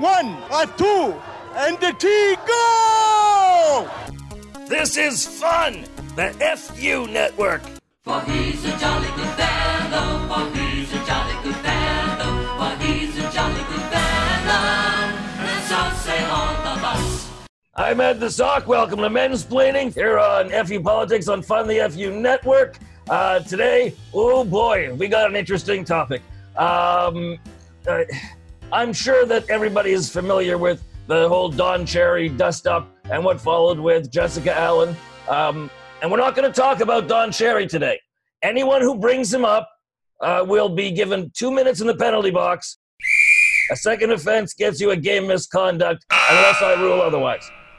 1, a 2, and the 3, go! This is fun! The FU Network. For he's a jolly good fellow, for he's a jolly good fellow, for he's a jolly good fellow. Let's all say all of us. I'm Ed the Sock. Welcome to Mensplaining here on FU Politics on Fun, the FU Network. Today, oh boy, we got an interesting topic. I'm sure that everybody is familiar with the whole Don Cherry dust-up and what followed with Jessica Allen. And we're not going to talk about Don Cherry today. Anyone who brings him up will be given 2 minutes in the penalty box. A second offense gets you a game misconduct unless I rule otherwise.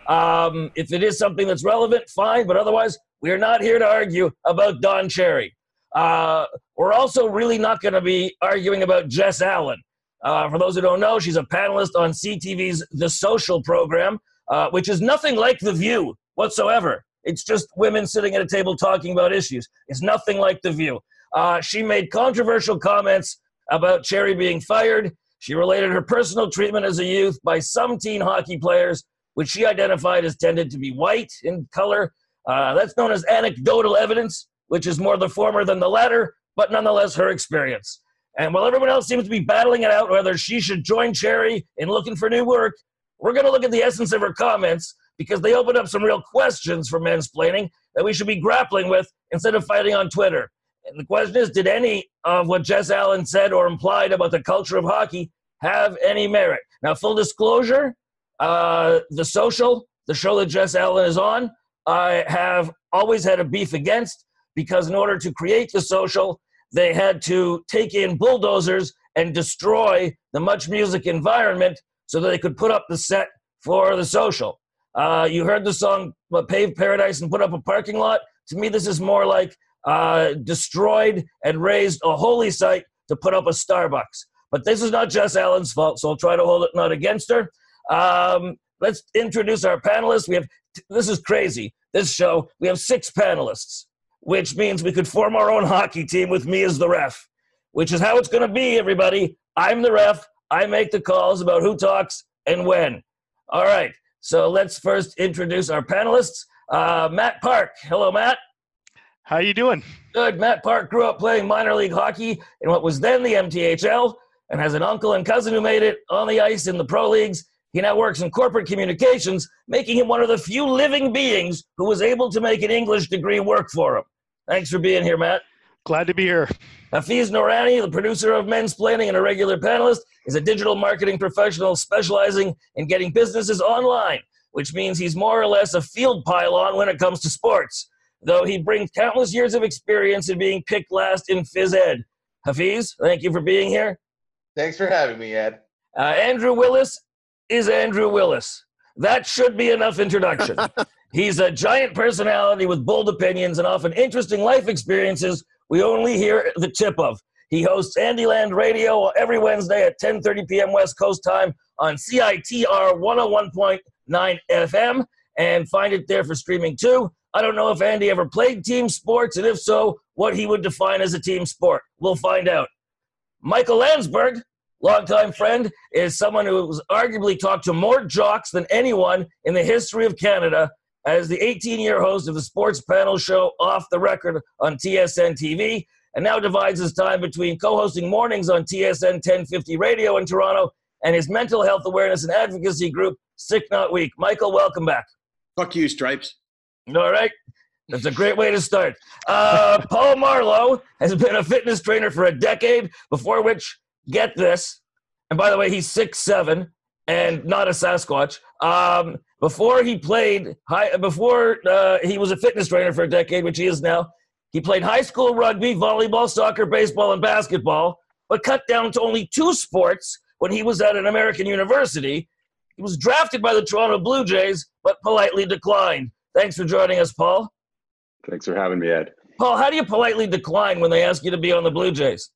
If it is something that's relevant, fine, but otherwise, we're not here to argue about Don Cherry. We're also really not going to be arguing about Jess Allen. For those who don't know, she's a panelist on CTV's The Social program, which is nothing like The View whatsoever. It's just women sitting at a table talking about issues. It's nothing like The View. She made controversial comments about Cherry being fired. She related her personal treatment as a youth by some teen hockey players, which she identified as tended to be white in color. That's known as anecdotal evidence, which is more the former than the latter, but nonetheless her experience. And while everyone else seems to be battling it out whether she should join Cherry in looking for new work, we're going to look at the essence of her comments because they open up some real questions for Mensplaining that we should be grappling with instead of fighting on Twitter. And the question is, did any of what Jess Allen said or implied about the culture of hockey have any merit? Now, full disclosure, The Social, the show that Jess Allen is on, I have always had a beef against because in order to create The Social, they had to take in bulldozers and destroy the Much Music environment so that they could put up the set for The Social. You heard the song Paved Paradise and Put Up a Parking Lot. To me, this is more like destroyed and raised a holy site to put up a Starbucks. But this is not Jess Allen's fault, so I'll try to hold it not against her. Let's introduce our panelists. This is crazy. This show, we have 6 panelists, which means we could form our own hockey team with me as the ref, which is how it's going to be, everybody. I'm the ref. I make the calls about who talks and when. All right, so let's first introduce our panelists. Matt Park. Hello, Matt. How you doing? Good. Matt Park grew up playing minor league hockey in what was then the MTHL and has an uncle and cousin who made it on the ice in the pro leagues. He now works in corporate communications, making him one of the few living beings who was able to make an English degree work for him. Thanks for being here, Matt. Glad to be here. Hafiz Noorani, the producer of Mensplaining and a regular panelist, is a digital marketing professional specializing in getting businesses online, which means he's more or less a field pylon when it comes to sports, though he brings countless years of experience in being picked last in phys ed. Hafiz, thank you for being here. Thanks for having me, Ed. Andrew Willis is Andrew Willis. That should be enough introduction. He's a giant personality with bold opinions and often interesting life experiences we only hear the tip of. He hosts Andyland Radio every Wednesday at 10:30 p.m. West Coast time on CITR 101.9 FM, and find it there for streaming too. I don't know if Andy ever played team sports, and if so, what he would define as a team sport. We'll find out. Michael Landsberg, longtime friend, is someone who's arguably talked to more jocks than anyone in the history of Canada as the 18-year host of the sports panel show Off the Record on TSN TV, and now divides his time between co-hosting mornings on TSN 1050 Radio in Toronto and his mental health awareness and advocacy group, Sick Not Weak. Michael, welcome back. Fuck you, Stripes. All right. That's a great way to start. Paul Marlowe has been a fitness trainer for a decade, before which, get this, and by the way, he's 6'7", and not a Sasquatch. Before he was a fitness trainer for a decade, which he is now, he played high school rugby, volleyball, soccer, baseball, and basketball, but cut down to only 2 sports when he was at an American university. He was drafted by the Toronto Blue Jays, but politely declined. Thanks for joining us, Paul. Thanks for having me, Ed. Paul, how do you politely decline when they ask you to be on the Blue Jays?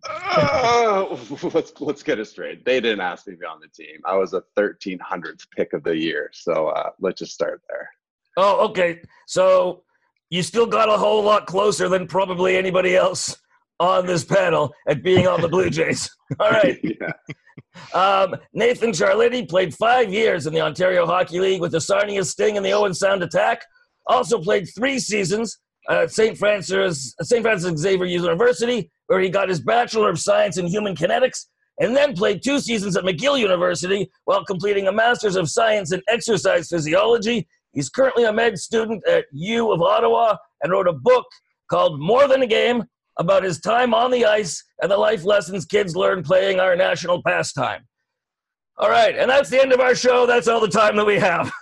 Let's get it straight. They didn't ask me to be on the team. I was a 1300th pick of the year, so let's just start there. Oh, okay. So you still got a whole lot closer than probably anybody else on this panel at being on the Blue Jays. All right. Nathan Charletti played 5 years in the Ontario Hockey League with the Sarnia Sting and the Owen Sound Attack. Also played 3 seasons at St. Francis Xavier University, where he got his Bachelor of Science in Human Kinetics, and then played 2 seasons at McGill University while completing a Master's of Science in Exercise Physiology. He's currently a med student at U of Ottawa and wrote a book called More Than a Game about his time on the ice and the life lessons kids learn playing our national pastime. All right, and that's the end of our show. That's all the time that we have.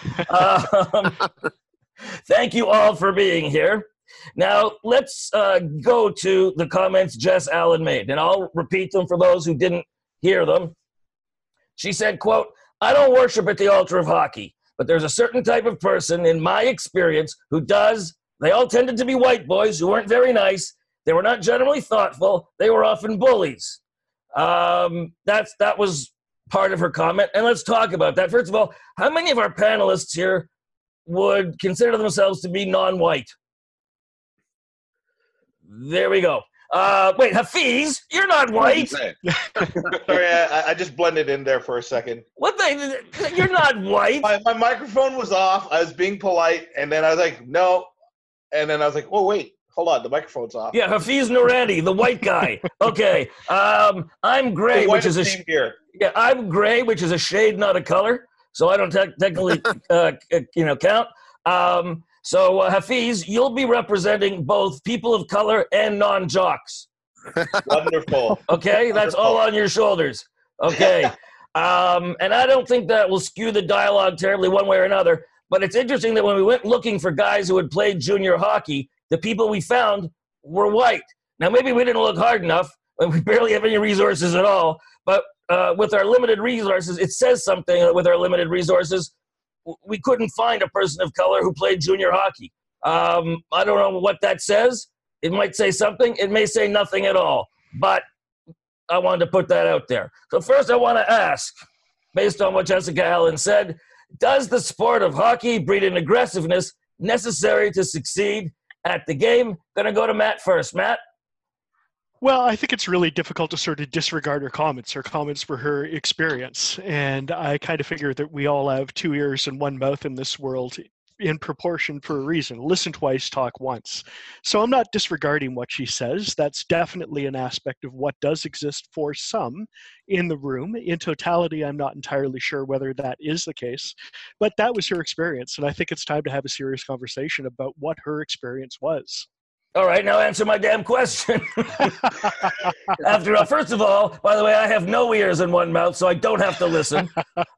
Thank you all for being here. Now, let's go to the comments Jess Allen made, and I'll repeat them for those who didn't hear them. She said, quote, "I don't worship at the altar of hockey, but there's a certain type of person, in my experience, who does. They all tended to be white boys who weren't very nice. They were not generally thoughtful. They were often bullies." That was part of her comment, and let's talk about that. First of all, how many of our panelists here would consider themselves to be non-white? There we go. Wait, Hafiz, you're not white. Sorry, I just blended in there for a second. You're not white. My microphone was off. I was being polite, and then I was like, no. And then I was like, oh, wait, hold on. The microphone's off. Yeah, Hafiz Noorani, the white guy. Okay. I'm gray, which is I'm gray, which is a shade, not a color. So I don't technically, count. So Hafiz, you'll be representing both people of color and non-jocks. Wonderful. Okay, that's all on your shoulders. Okay. And I don't think that will skew the dialogue terribly one way or another. But it's interesting that when we went looking for guys who had played junior hockey, the people we found were white. Now, maybe we didn't look hard enough, and we barely have any resources at all. But with our limited resources, it says something that with our limited resources, we couldn't find a person of color who played junior hockey. I don't know what that says. It might say something. It may say nothing at all. But I wanted to put that out there. So first I want to ask, based on what Jessica Allen said, does the sport of hockey breed an aggressiveness necessary to succeed at the game? Going to go to Matt first. Matt? Well, I think it's really difficult to sort of disregard her comments. Her comments were her experience. And I kind of figure that we all have 2 ears and 1 mouth in this world in proportion for a reason. Listen twice, talk once. So I'm not disregarding what she says. That's definitely an aspect of what does exist for some in the room. In totality, I'm not entirely sure whether that is the case, but that was her experience. And I think it's time to have a serious conversation about what her experience was. All right, now answer my damn question. After all, first of all, by the way, I have no ears and 1 mouth, so I don't have to listen.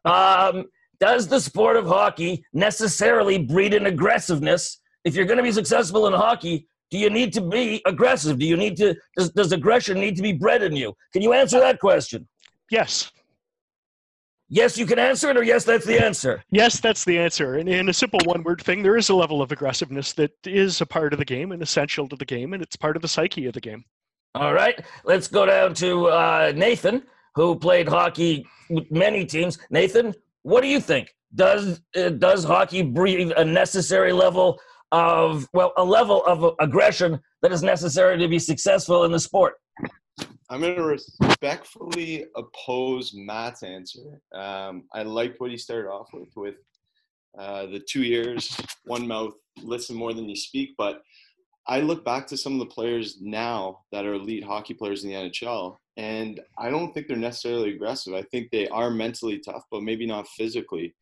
Does the sport of hockey necessarily breed an aggressiveness? If you're going to be successful in hockey, do you need to be aggressive? Does aggression need to be bred in you? Can you answer that question? Yes. Yes, you can answer it, or yes, that's the answer? Yes, that's the answer. And in a simple one-word thing, there is a level of aggressiveness that is a part of the game and essential to the game, and it's part of the psyche of the game. All right, let's go down to Nathan, who played hockey with many teams. Nathan, what do you think? Does hockey breed a necessary level of aggression that is necessary to be successful in the sport? I'm going to respectfully oppose Matt's answer. I liked what he started off with the 2 ears, 1 mouth, listen more than you speak. But I look back to some of the players now that are elite hockey players in the NHL, and I don't think they're necessarily aggressive. I think they are mentally tough, but maybe not physically.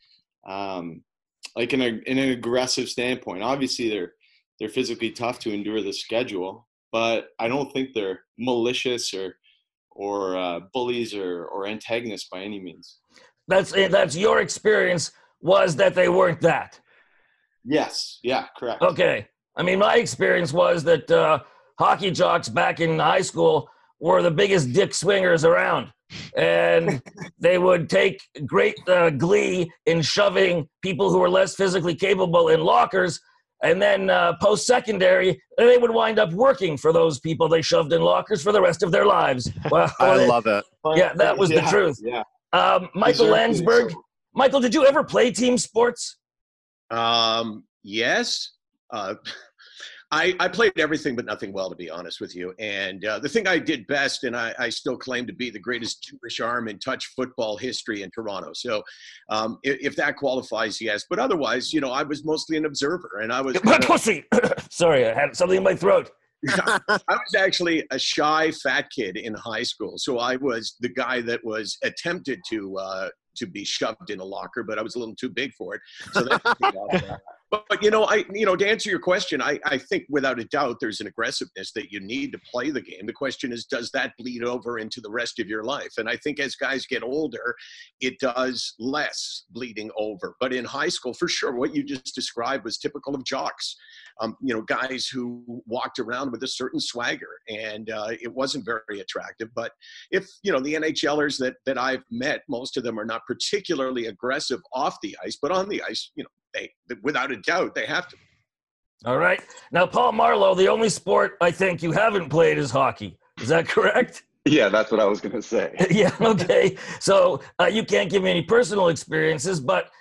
Like in an aggressive standpoint, obviously they're physically tough to endure the schedule, but I don't think they're malicious or bullies or antagonists by any means. That's your experience, was that they weren't that? Yes. Yeah, correct. Okay. I mean, my experience was that hockey jocks back in high school were the biggest dick swingers around. And they would take great glee in shoving people who were less physically capable in lockers. And then post-secondary, they would wind up working for those people they shoved in lockers for the rest of their lives. Well, I love it. Yeah, that was the truth. Yeah. Michael Landsberg. So. Michael, did you ever play team sports? Yes. I played everything but nothing well, to be honest with you. And the thing I did best, and I still claim to be the greatest Jewish arm in touch football history in Toronto. So if that qualifies, yes. But otherwise, I was mostly an observer, and I was Pussy. Sorry, I had something in my throat. I was actually a shy fat kid in high school. So I was the guy that was attempted to be shoved in a locker, but I was a little too big for it. So that But to answer your question, I think without a doubt there's an aggressiveness that you need to play the game. The question is, does that bleed over into the rest of your life? And I think as guys get older, it does less bleeding over. But in high school, for sure, what you just described was typical of jocks. Guys who walked around with a certain swagger, and it wasn't very attractive. But if, the NHLers that I've met, most of them are not particularly aggressive off the ice, but on the ice, they without a doubt, they have to. All right. Now, Paul Marlowe, the only sport I think you haven't played is hockey. Is that correct? Yeah, that's what I was going to say. Yeah, okay. So you can't give me any personal experiences, but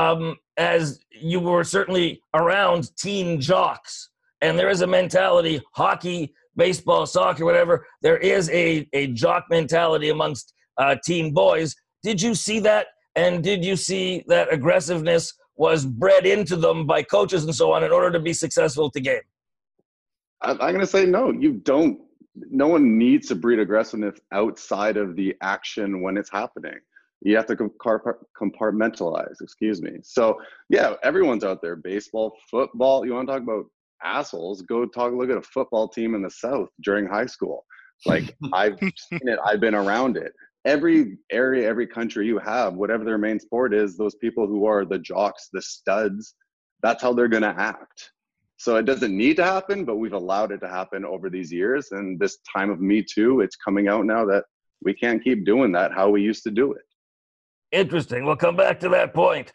as you were certainly around teen jocks, and there is a mentality, hockey, baseball, soccer, whatever, there is a jock mentality amongst teen boys. Did you see that? And did you see that aggressiveness was bred into them by coaches and so on in order to be successful at the game? I'm going to say no. You don't. No one needs to breed aggressiveness outside of the action when it's happening. You have to compartmentalize, excuse me. So, yeah, everyone's out there. Baseball, football. You want to talk about assholes? Go look at a football team in the South during high school. Like, I've seen it. I've been around it. Every area, every country you have, whatever their main sport is, those people who are the jocks, the studs, that's how they're going to act. So it doesn't need to happen, but we've allowed it to happen over these years. And this time of Me Too, it's coming out now that we can't keep doing that how we used to do it. Interesting. We'll come back to that point.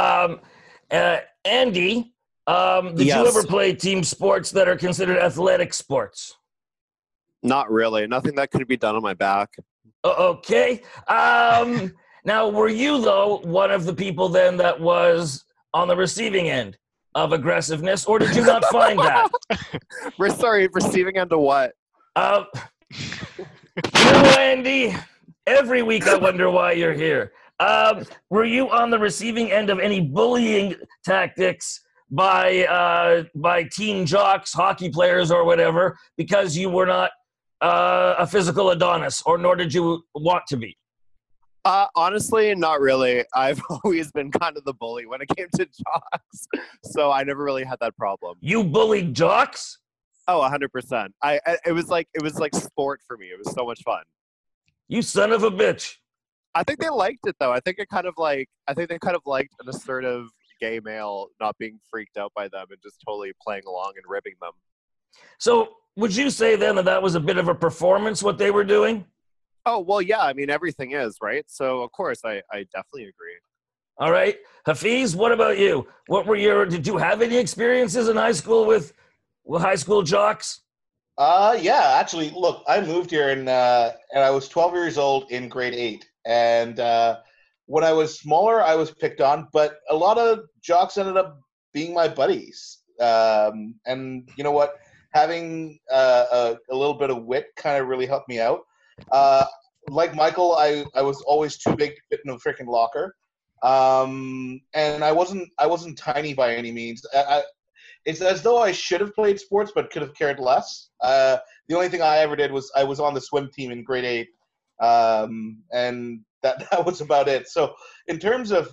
Andy, did you ever play team sports that are considered athletic sports? Not really. Nothing that could be done on my back. Okay. Now, were you, though, one of the people then that was on the receiving end of aggressiveness, or did you not find that? We're sorry, receiving end of what? Andy, every week I wonder why you're here. Were you on the receiving end of any bullying tactics by teen jocks, hockey players, or whatever, because you were not a physical Adonis, or nor did you want to be? Honestly, not really. I've always been kind of the bully when it came to jocks, so I never really had that problem. You bullied jocks? Oh, 100%. It was like sport for me. It was so much fun. You son of a bitch. I think they liked it though. I think they kind of liked an assertive gay male not being freaked out by them and just totally playing along and ribbing them. So would you say then that was a bit of a performance, what they were doing? Oh, well, yeah. I mean, everything is, right? So, of course, I definitely agree. All right. Hafiz, what about you? Did you have any experiences in high school with high school jocks? Yeah, actually, look, I moved here and I was 12 years old in grade 8. And when I was smaller, I was picked on, but a lot of jocks ended up being my buddies. And you know what? Having a little bit of wit kind of really helped me out. Like Michael, I was always too big to fit in a freaking locker. And I wasn't tiny by any means. It's as though I should have played sports, but could have cared less. The only thing I ever did was I was on the swim team in grade 8. And that was about it. So in terms of,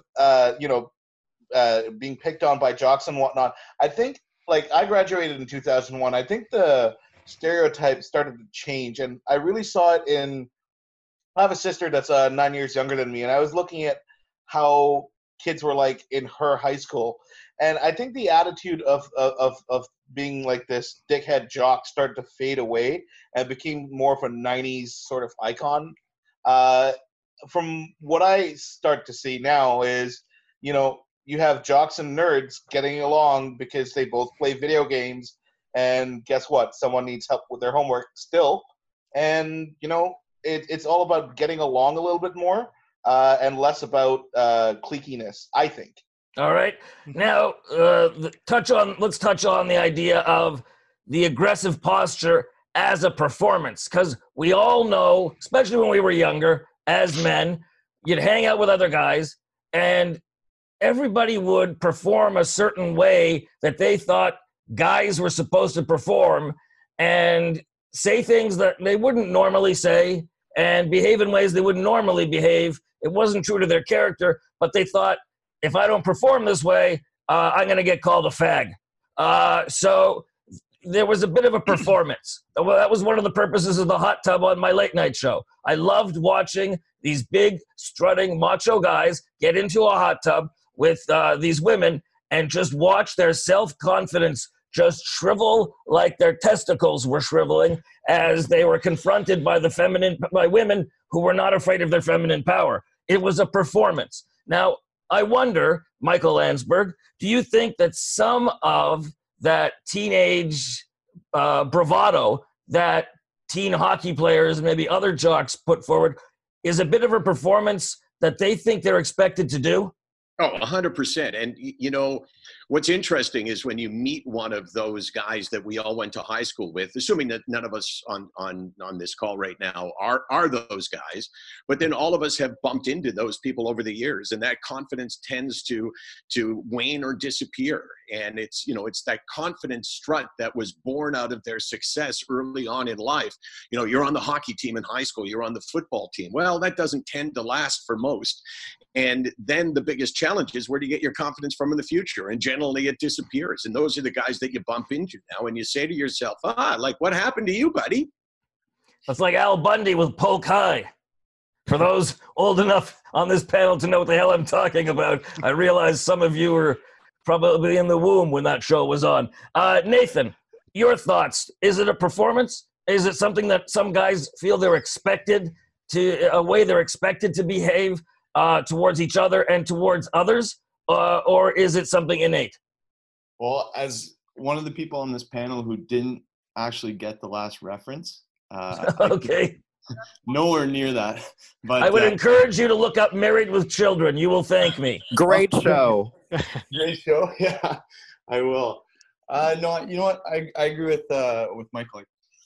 being picked on by jocks and whatnot, I think, like, I graduated in 2001. I think the stereotype started to change, and I really saw it I have a sister that's 9 years younger than me, and I was looking at how kids were like in her high school, and I think the attitude of being like this dickhead jock started to fade away and became more of a 90s sort of icon. From what I start to see now is, you have jocks and nerds getting along because they both play video games, and guess what? Someone needs help with their homework still. And, it's all about getting along a little bit more and less about cliquiness, I think. All right. Now, let's touch on the idea of the aggressive posture as a performance? Because we all know, especially when we were younger, as men, you'd hang out with other guys, and everybody would perform a certain way that they thought guys were supposed to perform, and say things that they wouldn't normally say, and behave in ways they wouldn't normally behave. It wasn't true to their character, but they thought, if I don't perform this way, I'm going to get called a fag. So there was a bit of a performance. Well, that was one of the purposes of the hot tub on my late night show. I loved watching these big, strutting, macho guys get into a hot tub with these women and just watch their self-confidence just shrivel like their testicles were shriveling as they were confronted by by women who were not afraid of their feminine power. It was a performance. Now, I wonder, Michael Landsberg, do you think that some of that teenage bravado that teen hockey players and maybe other jocks put forward is a bit of a performance that they think they're expected to do? Oh, 100%. And, you know, what's interesting is when you meet one of those guys that we all went to high school with, assuming that none of us on this call right now are those guys, but then all of us have bumped into those people over the years, and that confidence tends to wane or disappear. And it's, you know, it's that confident strut that was born out of their success early on in life. You know, you're on the hockey team in high school, you're on the football team. Well, that doesn't tend to last for most. And then the biggest challenge is, where do you get your confidence from in the future? And generally it disappears. And those are the guys that you bump into now. And you say to yourself, like, what happened to you, buddy? It's like Al Bundy with Polk High. For those old enough on this panel to know what the hell I'm talking about, I realize some of you were probably in the womb when that show was on. Nathan, your thoughts. Is it a performance? Is it something that some guys feel they're expected to, a way they're expected to behave towards each other and towards others? Or is it something innate? Well, as one of the people on this panel who didn't actually get the last reference, okay. Nowhere near that. But I would encourage you to look up Married with Children. You will thank me. Great show. Great show. Yeah, I will. No, you know what? I agree with Michael.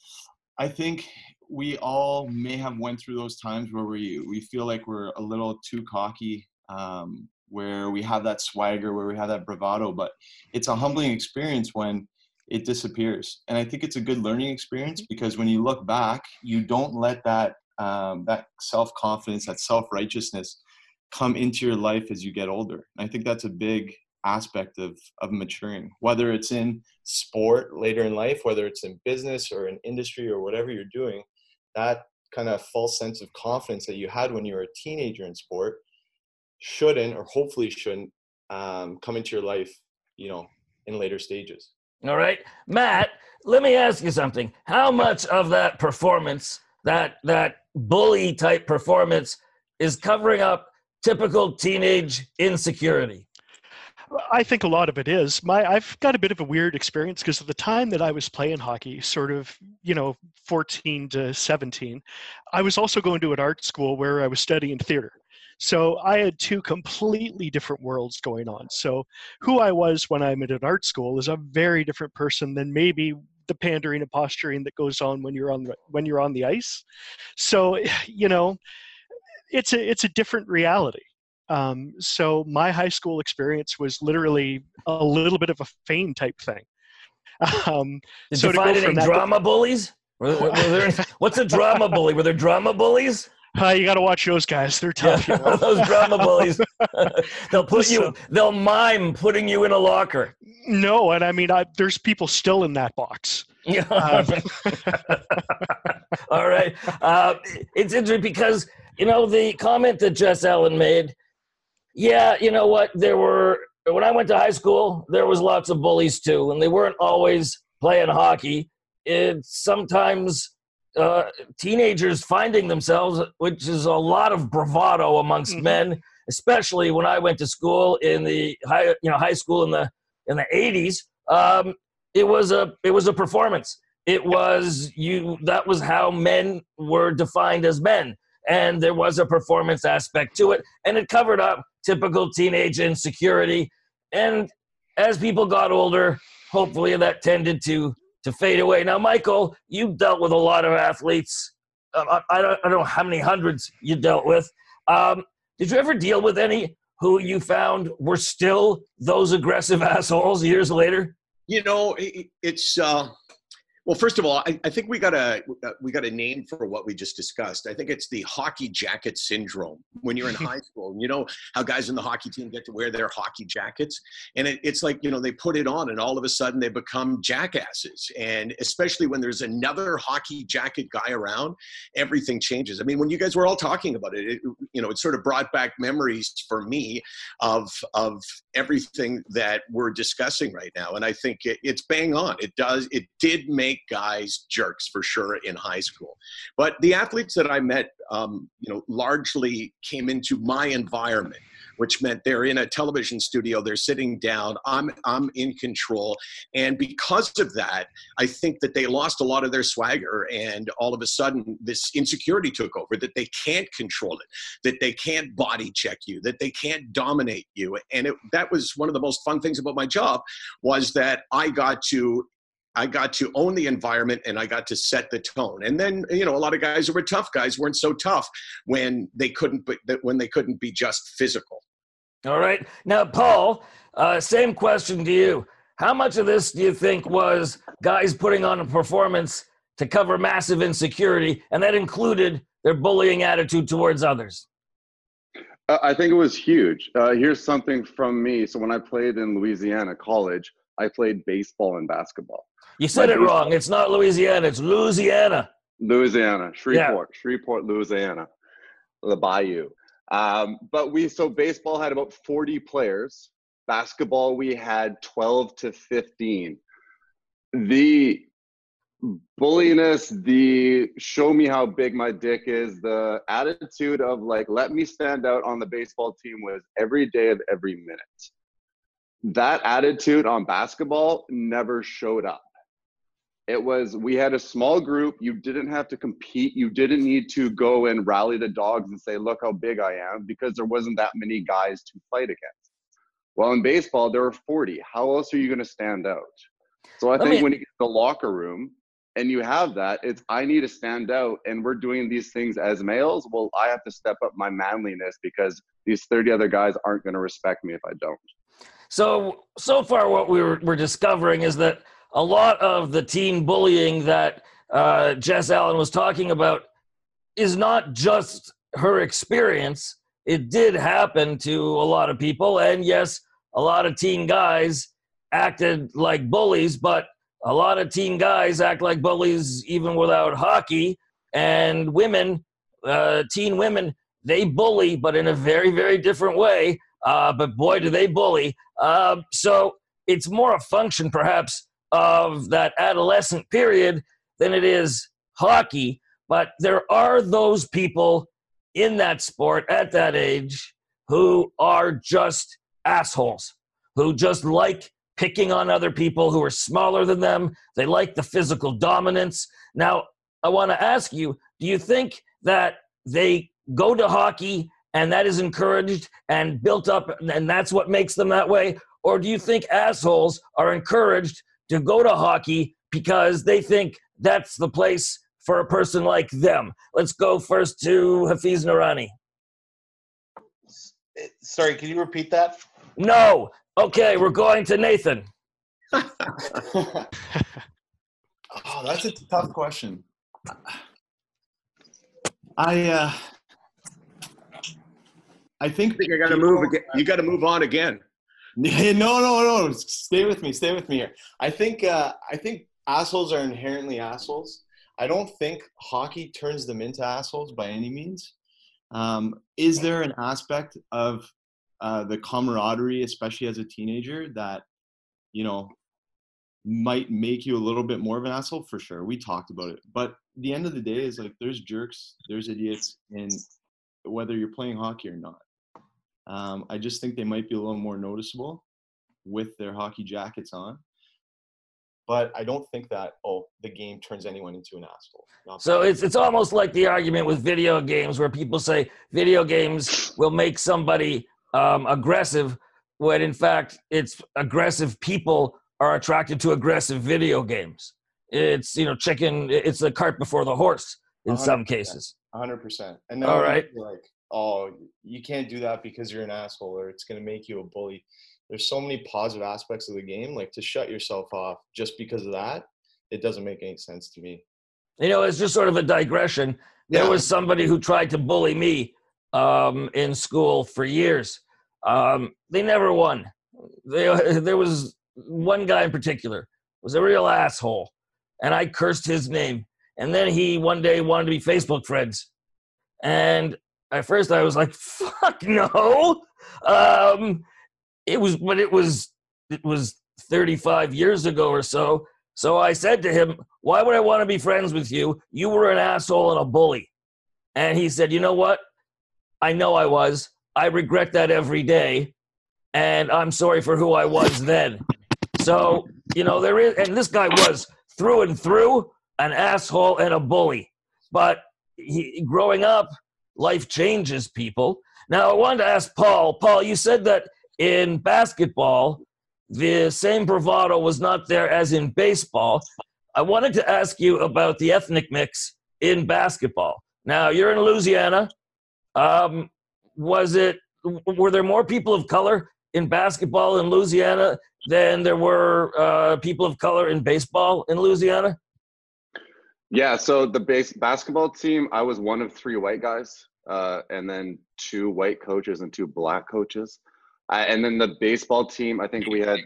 I think we all may have went through those times where we feel like we're a little too cocky, where we have that swagger, where we have that bravado, but it's a humbling experience when it disappears. And I think it's a good learning experience, because when you look back, you don't let that that self-confidence, that self-righteousness come into your life as you get older. And I think that's a big aspect of maturing, whether it's in sport later in life, whether it's in business or in industry or whatever you're doing. That kind of false sense of confidence that you had when you were a teenager in sport shouldn't, or hopefully shouldn't, come into your life, you know, in later stages. All right. Matt, let me ask you something. How much of that performance, that bully type performance, is covering up typical teenage insecurity? I think a lot of it is. I've got a bit of a weird experience, because at the time that I was playing hockey, sort of, 14 to 17, I was also going to an art school where I was studying theater. So I had two completely different worlds going on. So who I was when I'm at an art school is a very different person than maybe the pandering and posturing that goes on when you're on the ice. So, it's a different reality. So my high school experience was literally a little bit of a fame type thing. Did you find any drama bullies? What's a drama bully? Were there drama bullies? You got to watch those guys. They're tough. Yeah, those drama bullies. They'll mime putting you in a locker. No, and I mean, there's people still in that box. All right. It's interesting because, the comment that Jess Allen made, yeah, you know what? When I went to high school, there was lots of bullies too, and they weren't always playing hockey. It's sometimes teenagers finding themselves, which is a lot of bravado amongst men, especially when I went to school in the high school in the 80s. It was a performance. That was how men were defined as men, and there was a performance aspect to it, and it covered up typical teenage insecurity. And as people got older, hopefully that tended to to fade away. Now, Michael, you dealt with a lot of athletes. I don't know how many hundreds you dealt with. Did you ever deal with any who you found were still those aggressive assholes years later? You know, it's well. First of all, I think we got a name for what we just discussed. I think it's the hockey jacket syndrome. When you're in high school, you know how guys in the hockey team get to wear their hockey jackets, and it's like, you know, they put it on, and all of a sudden they become jackasses. And especially when there's another hockey jacket guy around, everything changes. I mean, when you guys were all talking about it, you know, it sort of brought back memories for me of everything that we're discussing right now. And I think it's bang on. It did make guys jerks for sure in high school. But the athletes that I met, you know, largely came into my environment, which meant they're in a television studio, they're sitting down, I'm in control. And because of that, I think that they lost a lot of their swagger, and all of a sudden this insecurity took over, that they can't control it, that they can't body check you, that they can't dominate you. And that was one of the most fun things about my job, was that I got to own the environment, and I got to set the tone. And then, you know, a lot of guys who were tough guys weren't so tough when they couldn't be just physical. All right. Now, Paul, same question to you. How much of this do you think was guys putting on a performance to cover massive insecurity, and that included their bullying attitude towards others? I think it was huge. Here's something from me. So when I played in Louisiana college, I played baseball and basketball. You said it wrong. It's not Louisiana. It's Louisiana. Louisiana, Shreveport, Louisiana, the Bayou. But baseball had about 40 players. Basketball, we had 12 to 15. The bulliness, the show me how big my dick is, the attitude of like, let me stand out on the baseball team was every day of every minute. That attitude on basketball never showed up. It was, we had a small group. You didn't have to compete. You didn't need to go and rally the dogs and say, look how big I am, because there wasn't that many guys to fight against. Well, in baseball, there were 40. How else are you going to stand out? So I think when you get to the locker room and you have that, it's, I need to stand out, and we're doing these things as males. Well, I have to step up my manliness, because these 30 other guys aren't going to respect me if I don't. So far what we're discovering is that a lot of the teen bullying that Jess Allen was talking about is not just her experience. It did happen to a lot of people. And yes, a lot of teen guys acted like bullies, but a lot of teen guys act like bullies even without hockey. And women, teen women, they bully, but in a very, very different way. But boy, do they bully. So it's more a function, perhaps, of that adolescent period than it is hockey. But there are those people in that sport at that age who are just assholes, who just like picking on other people who are smaller than them. They like the physical dominance. Now, I want to ask you, do you think that they go to hockey and that is encouraged and built up, and that's what makes them that way? Or do you think assholes are encouraged to go to hockey because they think that's the place for a person like them? Let's go first to Hafiz Noorani. Sorry, can you repeat that? No. Okay, we're going to Nathan. Oh, that's a tough question. I think I got to move again. You got to move on again. No. Stay with me here. I think assholes are inherently assholes. I don't think hockey turns them into assholes by any means. Is there an aspect of the camaraderie, especially as a teenager, that, you know, might make you a little bit more of an asshole? For sure. We talked about it. But the end of the day is, like, there's jerks, there's idiots, and whether you're playing hockey or not. I just think they might be a little more noticeable with their hockey jackets on. But I don't think that, the game turns anyone into an asshole. So it's almost like the argument with video games, where people say video games will make somebody aggressive, when in fact it's aggressive people are attracted to aggressive video games. it's chicken. It's the cart before the horse in some 100%. cases. 100%. And then All right. like, oh, you can't do that because you're an asshole or it's going to make you a bully. There's so many positive aspects of the game. Like, to shut yourself off just because of that, it doesn't make any sense to me. It's just sort of a digression. There was somebody who tried to bully me in school for years. They never won. There was one guy in particular was a real asshole, and I cursed his name. And then he one day wanted to be Facebook friends, and at first I was like, "Fuck no!" It was 35 years ago or so. So I said to him, "Why would I want to be friends with you? You were an asshole and a bully." And he said, "You know what? I know I was. I regret that every day, and I'm sorry for who I was then." So, there is, and this guy was through and through an asshole and a bully. But growing up, life changes people. Now, I wanted to ask Paul. Paul, you said that in basketball, the same bravado was not there as in baseball. I wanted to ask you about the ethnic mix in basketball. Now, you're in Louisiana. Were there more people of color in basketball in Louisiana than there were people of color in baseball in Louisiana? Yeah, so the basketball team, I was one of 3 white guys, and then 2 white coaches and 2 black coaches. And then the baseball team, I think we had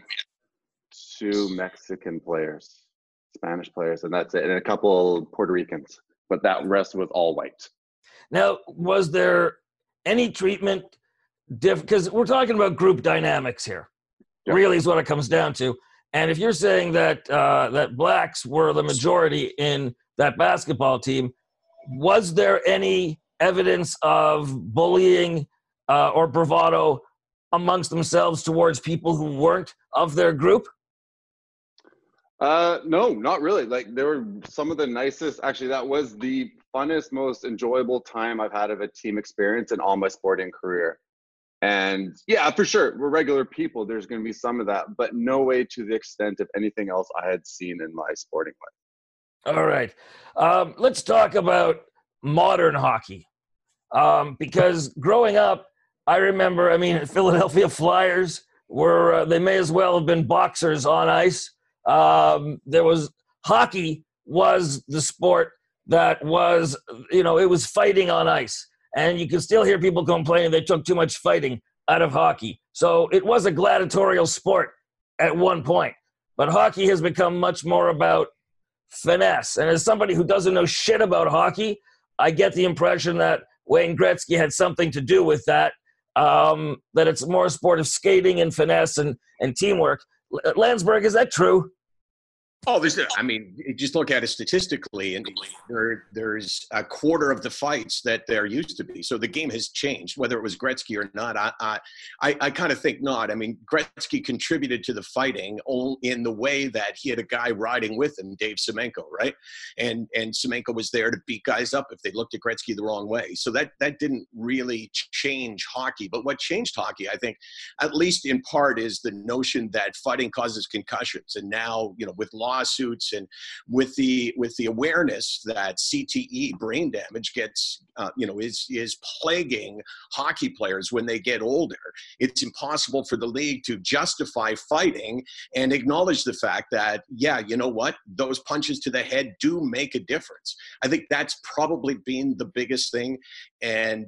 2 Mexican players, Spanish players, and that's it, and a couple Puerto Ricans. But that rest was all white. Now, was there any treatment because we're talking about group dynamics here, really is what it comes down to. And if you're saying that that blacks were the majority in that basketball team, was there any evidence of bullying or bravado amongst themselves towards people who weren't of their group? No, not really. Like, there were some of the nicest, actually, that was the funnest, most enjoyable time I've had of a team experience in all my sporting career. And yeah, for sure, we're regular people. There's going to be some of that, but no way to the extent of anything else I had seen in my sporting life. All right. Let's talk about modern hockey. Because growing up, I remember, Philadelphia Flyers they may as well have been boxers on ice. Hockey was the sport that was, it was fighting on ice. And you can still hear people complaining they took too much fighting out of hockey. So it was a gladiatorial sport at one point. But hockey has become much more about finesse. And as somebody who doesn't know shit about hockey, I get the impression that Wayne Gretzky had something to do with that, that it's more a sport of skating and finesse and teamwork. Landsberg, is that true? Oh, just look at it statistically, and there's a quarter of the fights that there used to be. So the game has changed, whether it was Gretzky or not. I kind of think not. Gretzky contributed to the fighting in the way that he had a guy riding with him, Dave Semenko, right? And Semenko was there to beat guys up if they looked at Gretzky the wrong way. So that didn't really change hockey. But what changed hockey, I think, at least in part, is the notion that fighting causes concussions. And now, with lawsuits and with the awareness that CTE, brain damage, gets is plaguing hockey players when they get older, it's impossible for the league to justify fighting and acknowledge the fact that, those punches to the head do make a difference. I think that's probably been the biggest thing. And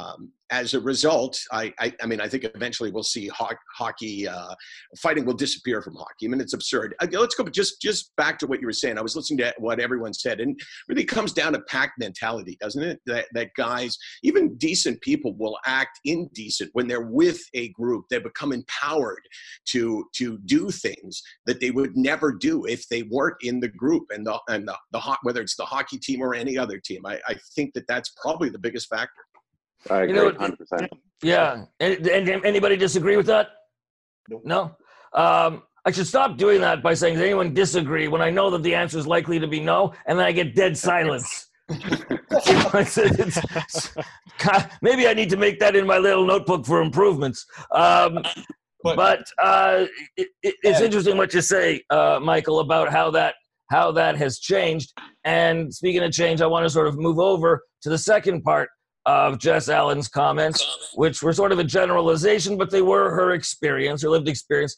as a result, I think eventually we'll see hockey fighting will disappear from hockey. It's absurd. Let's go just back to what you were saying. I was listening to what everyone said, and really comes down to pack mentality, doesn't it? That guys, even decent people, will act indecent when they're with a group. They become empowered to do things that they would never do if they weren't in the group. And whether it's the hockey team or any other team, I think that's probably the biggest factor. I agree, 100%. Yeah. And anybody disagree with that? No? I should stop doing that by saying, does anyone disagree, when I know that the answer is likely to be no, and then I get dead silence. Maybe I need to make that in my little notebook for improvements. But it's interesting what you say, Michael, about how that how that has changed. And speaking of change, I want to sort of move over to the second part of Jess Allen's comments, which were sort of a generalization, but they were her experience, her lived experience.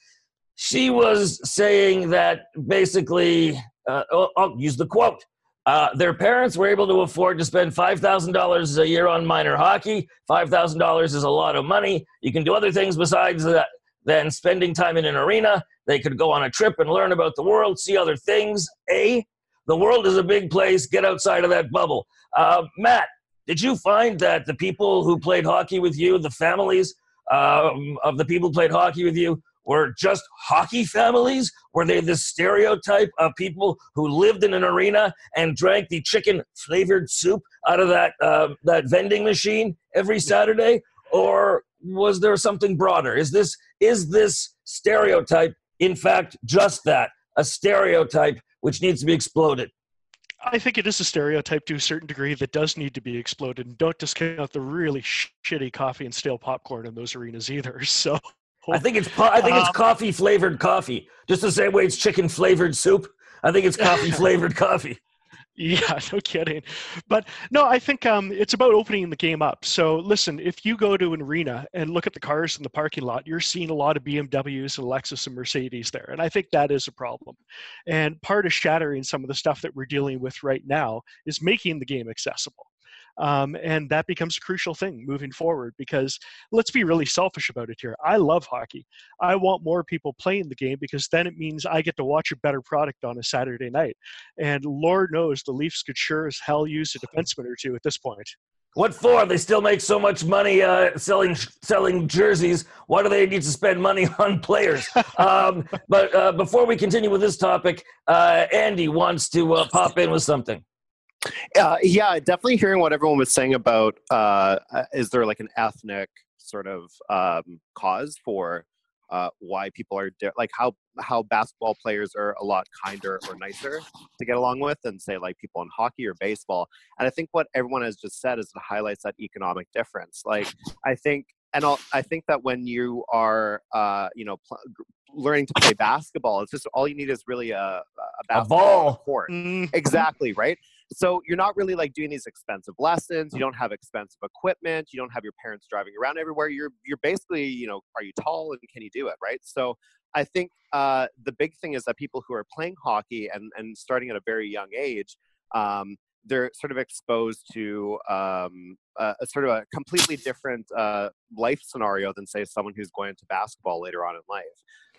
She was saying that basically, I'll use the quote, their parents were able to afford to spend $5,000 a year on minor hockey. $5,000 is a lot of money. You can do other things besides that than spending time in an arena. They could go on a trip and learn about the world, see other things. The world is a big place. Get outside of that bubble. Matt, did you find that the people who played hockey with you, the families of the people who played hockey with you, were just hockey families? Were they the stereotype of people who lived in an arena and drank the chicken-flavored soup out of that vending machine every Saturday? Or was there something broader? Is this stereotype, in fact, just that, a stereotype which needs to be exploded? I think it is a stereotype to a certain degree that does need to be exploded. And don't discount the really shitty coffee and stale popcorn in those arenas either. So I think it's coffee flavored coffee, just the same way it's chicken flavored soup. I think it's coffee flavored coffee. Yeah, no kidding. But no, I think it's about opening the game up. So listen, if you go to an arena and look at the cars in the parking lot, you're seeing a lot of BMWs and Lexus and Mercedes there. And I think that is a problem. And part of shattering some of the stuff that we're dealing with right now is making the game accessible. And that becomes a crucial thing moving forward, because let's be really selfish about it here. I love hockey. I want more people playing the game, because then it means I get to watch a better product on a Saturday night. And Lord knows the Leafs could sure as hell use a defenseman or two at this point. What for? They still make so much money selling jerseys. Why do they need to spend money on players? But before we continue with this topic, Andy wants to pop in with something. Yeah, definitely hearing what everyone was saying about is there like an ethnic sort of cause for why people are like how basketball players are a lot kinder or nicer to get along with than say like people in hockey or baseball. And I think what everyone has just said is it highlights that economic difference. Like I think that when you are learning to play basketball, it's just all you need is really a basketball court. Exactly, right? So you're not really like doing these expensive lessons. You don't have expensive equipment. You don't have your parents driving around everywhere. You're basically, are you tall and can you do it, right? So I think the big thing is that people who are playing hockey and starting at a very young age, they're sort of exposed to a sort of a completely different life scenario than say someone who's going into basketball later on in life.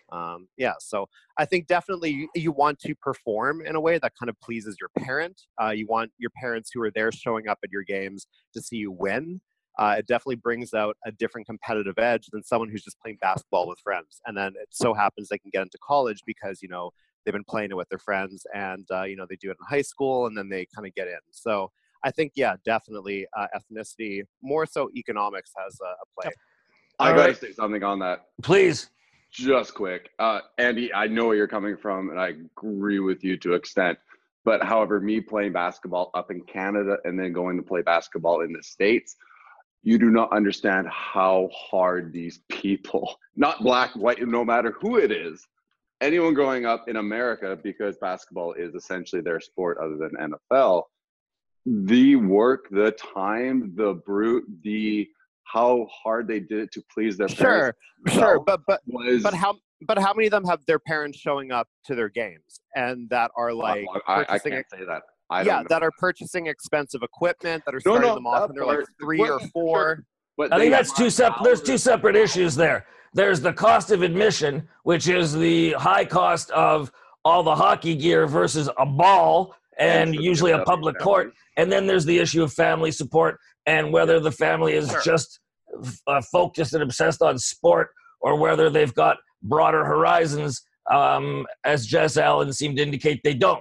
So I think definitely you want to perform in a way that kind of pleases your parent. You want your parents who are there showing up at your games to see you win. It definitely brings out a different competitive edge than someone who's just playing basketball with friends. And then it so happens they can get into college because, they've been playing it with their friends and, they do it in high school and then they kind of get in. So I think, definitely ethnicity, more so economics has a play. I got to say something on that. Please. Just quick. Andy, I know where you're coming from, and I agree with you to an extent. But however, me playing basketball up in Canada and then going to play basketball in the States, you do not understand how hard these people, not black, white, no matter who it is, anyone growing up in America, because basketball is essentially their sport other than NFL, the work, the time, the brute, how hard they did it to please their parents. Sure. But how many of them have their parents showing up to their games and that are like I can't say that. That are purchasing expensive equipment, that are starting them off and they're like 3 or 4. Sure. But I think that's there's two separate issues there. There's the cost of admission, which is the high cost of all the hockey gear versus a ball and usually a public court. And then there's the issue of family support and whether the family is just focused and obsessed on sport or whether they've got broader horizons, as Jess Allen seemed to indicate they don't.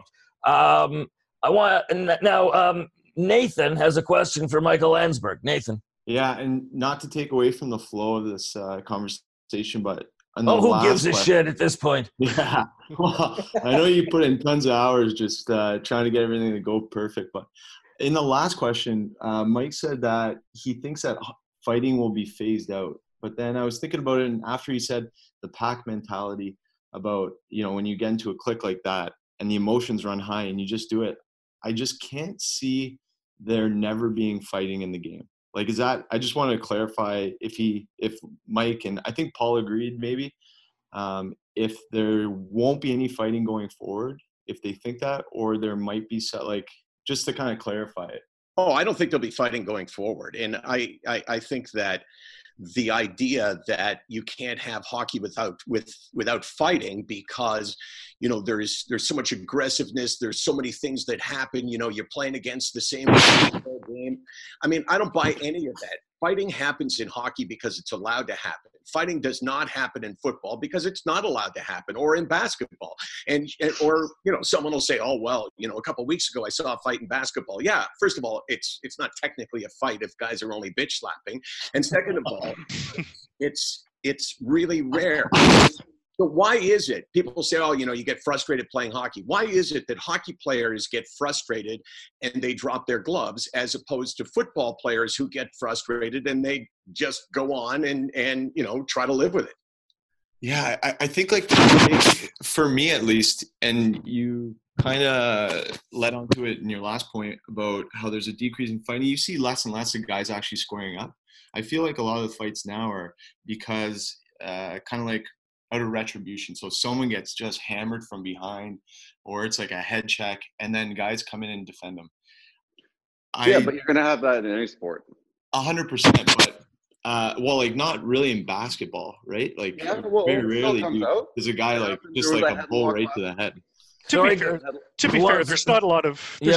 Nathan has a question for Michael Landsberg. Nathan. Yeah, and not to take away from the flow of this conversation, but who gives a shit at this point? Yeah, well, I know you put in tons of hours just trying to get everything to go perfect, but in the last question, Mike said that he thinks that fighting will be phased out. But then I was thinking about it, and after he said the pack mentality about, when you get into a clique like that, and the emotions run high and you just do it, I just can't see there never being fighting in the game. Like, is that, I just want to clarify if Mike and I think Paul agreed maybe, if there won't be any fighting going forward, if they think that, or there might be like, just to kind of clarify it. Oh, I don't think there'll be fighting going forward. And I think that the idea that you can't have hockey without fighting because, you know, there's so much aggressiveness, there's so many things that happen, you know, you're playing against the same game. I mean, I don't buy any of that. Fighting happens in hockey because it's allowed to happen. Fighting does not happen in football because it's not allowed to happen, or in basketball. Or, you know, someone will say, oh, well, you know, a couple of weeks ago I saw a fight in basketball. Yeah, first of all, it's not technically a fight if guys are only bitch slapping. And second of all, it's really rare. So why is it people say, oh, you know, you get frustrated playing hockey? Why is it that hockey players get frustrated and they drop their gloves, as opposed to football players who get frustrated and they just go on and you know, try to live with it? Yeah, I think, like, for me at least, and you kind of led onto it in your last point about how there's a decrease in fighting. You see less and less of guys actually squaring up. I feel like a lot of the fights now are because kind of like out of retribution. So someone gets just hammered from behind, or it's like a head check, and then guys come in and defend them. Yeah, but you're going to have that in any sport. 100%, but well, like, not really in basketball, right? Like, very rarely there's a guy like just like a bull right to the head. To be fair, there's not a lot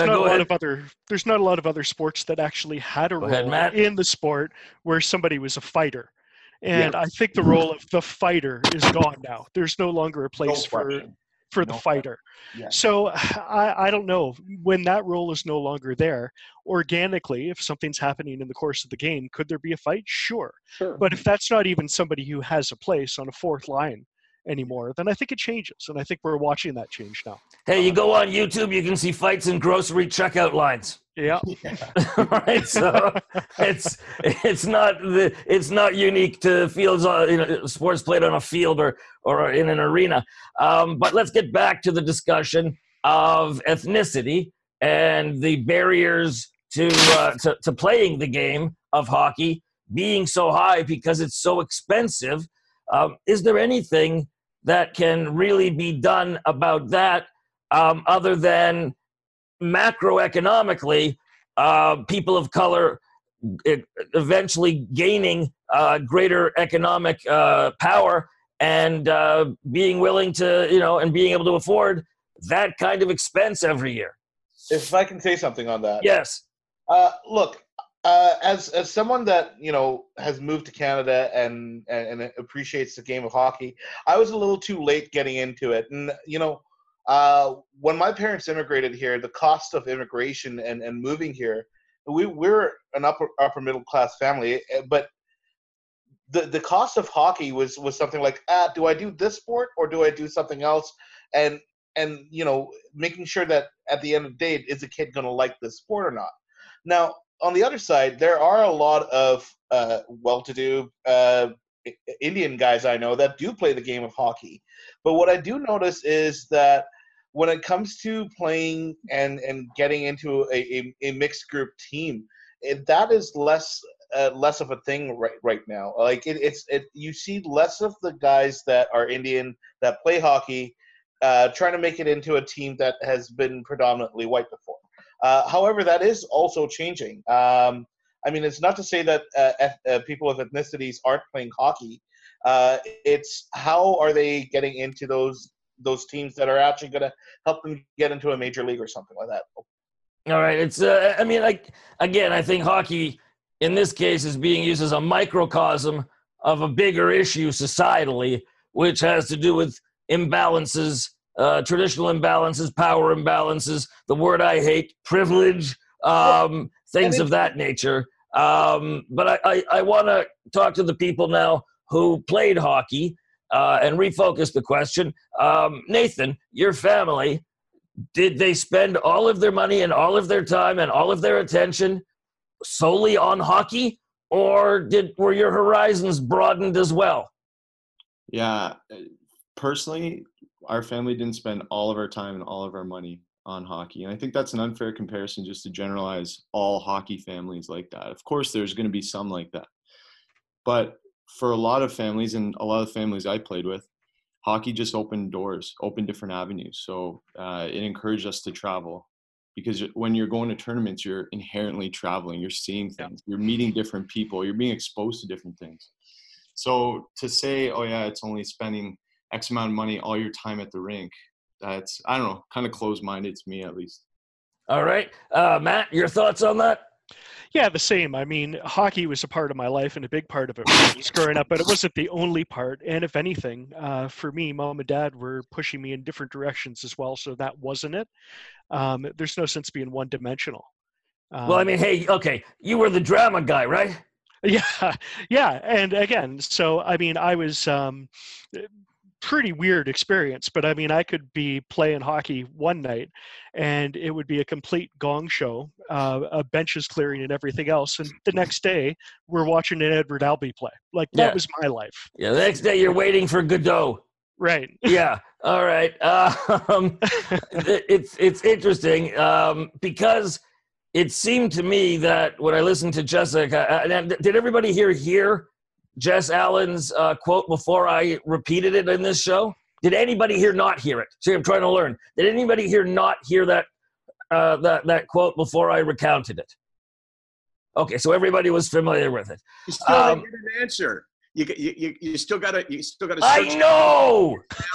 of other sports that actually had a role in the sport where somebody was a fighter. And I think the role of the fighter is gone now. There's no longer a place for the fighter. Yeah. So I don't know, when that role is no longer there, organically, if something's happening in the course of the game, could there be a fight? Sure. But if that's not even somebody who has a place on a fourth line anymore, then I think it changes. And I think we're watching that change now. Hey, you go on YouTube, you can see fights in grocery checkout lines. Yeah. Right. So it's not unique to fields, you know, sports played on a field or in an arena. But let's get back to the discussion of ethnicity and the barriers to playing the game of hockey being so high because it's so expensive. Is there anything that can really be done about that other than macroeconomically, people of color eventually gaining greater economic power and being willing to, you know, and being able to afford that kind of expense every year? If I can say something on that. Yes. Look, as someone that, you know, has moved to Canada and appreciates the game of hockey, I was a little too late getting into it. And, you know, when my parents immigrated here, the cost of immigration and moving here, we're an upper middle class family, but the cost of hockey was something like, do I do this sport or do I do something else? And you know, making sure that at the end of the day, is the kid going to like this sport or not? Now, on the other side, there are a lot of well-to-do Indian guys I know that do play the game of hockey. But what I do notice is that when it comes to playing and getting into a mixed group team, that is less of a thing right now. Like you see less of the guys that are Indian that play hockey trying to make it into a team that has been predominantly white before. However, that is also changing. I mean, it's not to say that people of ethnicities aren't playing hockey. It's how are they getting into those teams that are actually going to help them get into a major league or something like that. All right. It's I mean, like, again, I think hockey in this case is being used as a microcosm of a bigger issue societally, which has to do with imbalances, traditional imbalances, power imbalances, the word I hate, privilege, things of that nature. But I want to talk to the people now who played hockey and refocus the question. Nathan, your family, did they spend all of their money and all of their time and all of their attention solely on hockey, or were your horizons broadened as well? Yeah, personally, our family didn't spend all of our time and all of our money on hockey. And I think that's an unfair comparison just to generalize all hockey families like that. Of course, there's going to be some like that. But for a lot of families and a lot of families I played with, hockey just opened doors, opened different avenues. So it encouraged us to travel, because when you're going to tournaments, you're inherently traveling, you're seeing things, you're meeting different people, you're being exposed to different things. So to say, oh yeah, it's only spending X amount of money all your time at the rink, that's, I don't know, kind of closed-minded to me at least. All right. Matt, your thoughts on that? Yeah, the same. I mean, hockey was a part of my life and a big part of it was growing up, but it wasn't the only part. And if anything, for me, mom and dad were pushing me in different directions as well. So that wasn't it. There's no sense being one-dimensional. Well, I mean, hey, okay, you were the drama guy, right? Yeah, yeah. And again, so I mean, I was pretty weird experience, but I mean, I could be playing hockey one night and it would be a complete gong show, benches clearing and everything else. And the next day we're watching an Edward Albee play. Like that was my life. Yeah. The next day you're waiting for Godot. Right. Yeah. All right. It's interesting because it seemed to me that when I listened to Jessica, did everybody hear Jess Allen's quote before I repeated it in this show? Did anybody here not hear it? See, I'm trying to learn. Did anybody here not hear that that quote before I recounted it? Okay, so everybody was familiar with it. You still didn't get an answer. You still got to I know.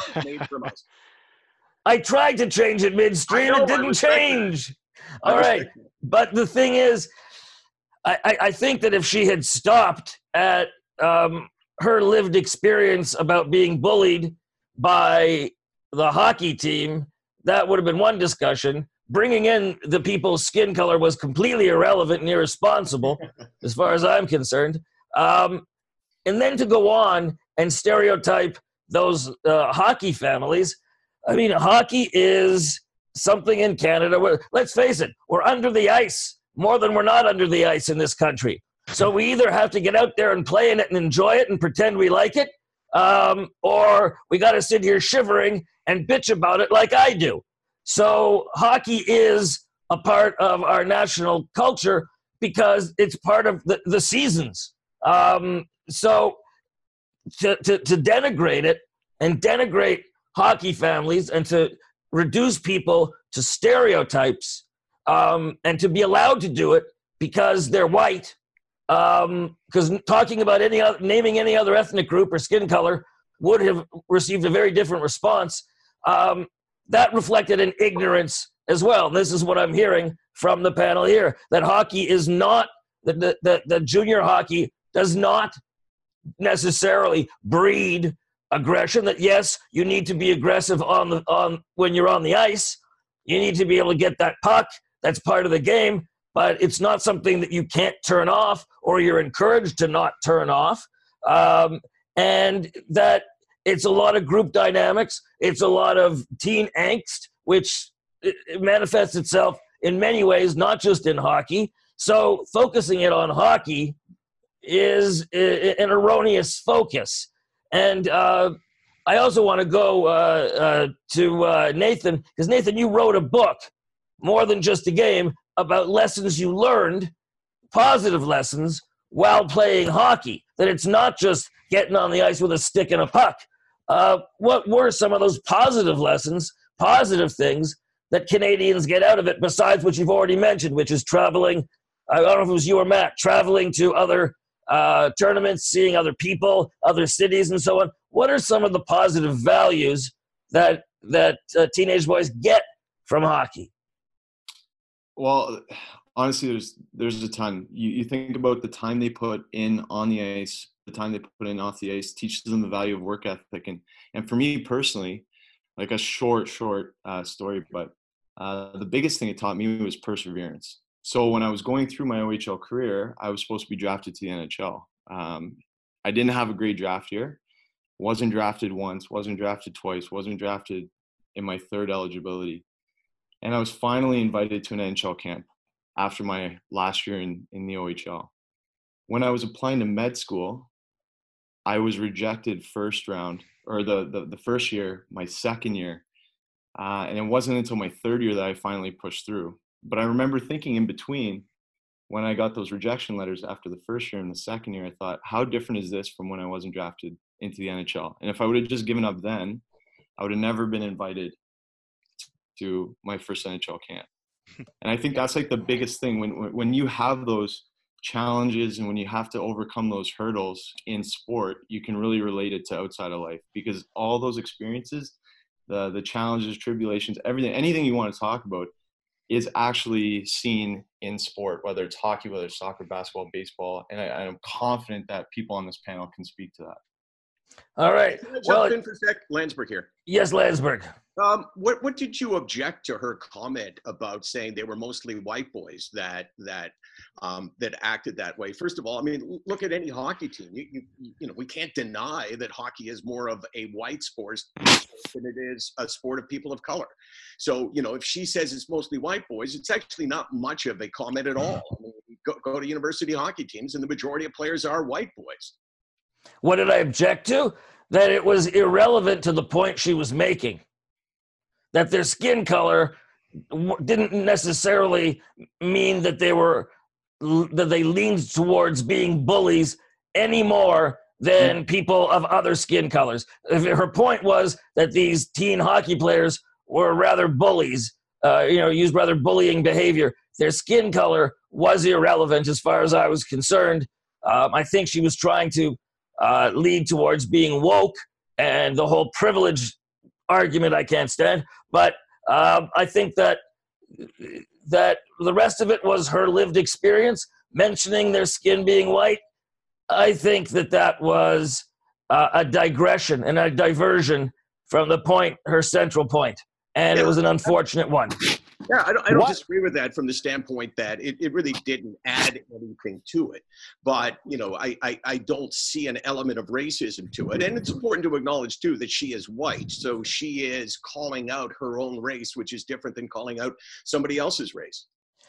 I tried to change it midstream. It didn't change. All right, but the thing is, I think that if she had stopped at her lived experience about being bullied by the hockey team, that would have been one discussion. Bringing in the people's skin color was completely irrelevant and irresponsible, as far as I'm concerned. And then to go on and stereotype those hockey families. I mean, hockey is something in Canada where, let's face it, we're under the ice more than we're not under the ice in this country. So we either have to get out there and play in it and enjoy it and pretend we like it, or we got to sit here shivering and bitch about it like I do. So hockey is a part of our national culture because it's part of the seasons. So to denigrate it and denigrate hockey families and to reduce people to stereotypes and to be allowed to do it because they're white, because talking about naming any other ethnic group or skin color would have received a very different response. That reflected an ignorance as well. And this is what I'm hearing from the panel here, that hockey is not, the junior hockey does not necessarily breed aggression. That yes, you need to be aggressive when you're on the ice. You need to be able to get that puck. That's part of the game. But it's not something that you can't turn off or you're encouraged to not turn off. And that it's a lot of group dynamics. It's a lot of teen angst, which it manifests itself in many ways, not just in hockey. So focusing it on hockey is an erroneous focus. And I also want to go to Nathan, because Nathan, you wrote a book, More Than Just a Game, about lessons you learned, positive lessons, while playing hockey, that it's not just getting on the ice with a stick and a puck. What were some of those positive lessons, positive things that Canadians get out of it, besides what you've already mentioned, which is traveling, I don't know if it was you or Matt, traveling to other tournaments, seeing other people, other cities, and so on? What are some of the positive values that teenage boys get from hockey? Well, honestly, there's a ton. You think about the time they put in on the ice, the time they put in off the ice teaches them the value of work ethic. And for me personally, like a short story, but the biggest thing it taught me was perseverance. So when I was going through my OHL career, I was supposed to be drafted to the NHL. I didn't have a great draft year. Wasn't drafted once, wasn't drafted twice, wasn't drafted in my third eligibility. And I was finally invited to an NHL camp after my last year in the OHL. When I was applying to med school, I was rejected first round, or the first year, my second year. And it wasn't until my third year that I finally pushed through. But I remember thinking in between, when I got those rejection letters after the first year and the second year, I thought, how different is this from when I wasn't drafted into the NHL? And if I would have just given up then, I would have never been invited to my first NHL camp. And I think that's like the biggest thing when you have those challenges and when you have to overcome those hurdles in sport, you can really relate it to outside of life, because all those experiences, the challenges, tribulations, everything, anything you want to talk about is actually seen in sport, whether it's hockey, whether it's soccer, basketball, baseball. And I'm confident that people on this panel can speak to that. All right. Can I jump in for a sec? Landsberg here. Yes, Landsberg. What did you object to her comment about saying they were mostly white boys that acted that way? First of all, I mean, look at any hockey team. You know, we can't deny that hockey is more of a white sport than it is a sport of people of color. So, you know, if she says it's mostly white boys, it's actually not much of a comment at all. I mean, go to university hockey teams, and the majority of players are white boys. What did I object to? That it was irrelevant to the point she was making. That their skin color didn't necessarily mean that they leaned towards being bullies any more than people of other skin colors. Her point was that these teen hockey players were rather bullies, used rather bullying behavior. Their skin color was irrelevant as far as I was concerned. I think she was trying to lead towards being woke, and the whole privilege argument I can't stand. But I think that the rest of it was her lived experience, mentioning their skin being white. I think that was a digression and a diversion from the point, her central point. And it was an unfortunate one. Yeah, I don't disagree with that from the standpoint that it really didn't add anything to it. But, you know, I don't see an element of racism to it. And it's important to acknowledge, too, that she is white. So she is calling out her own race, which is different than calling out somebody else's race.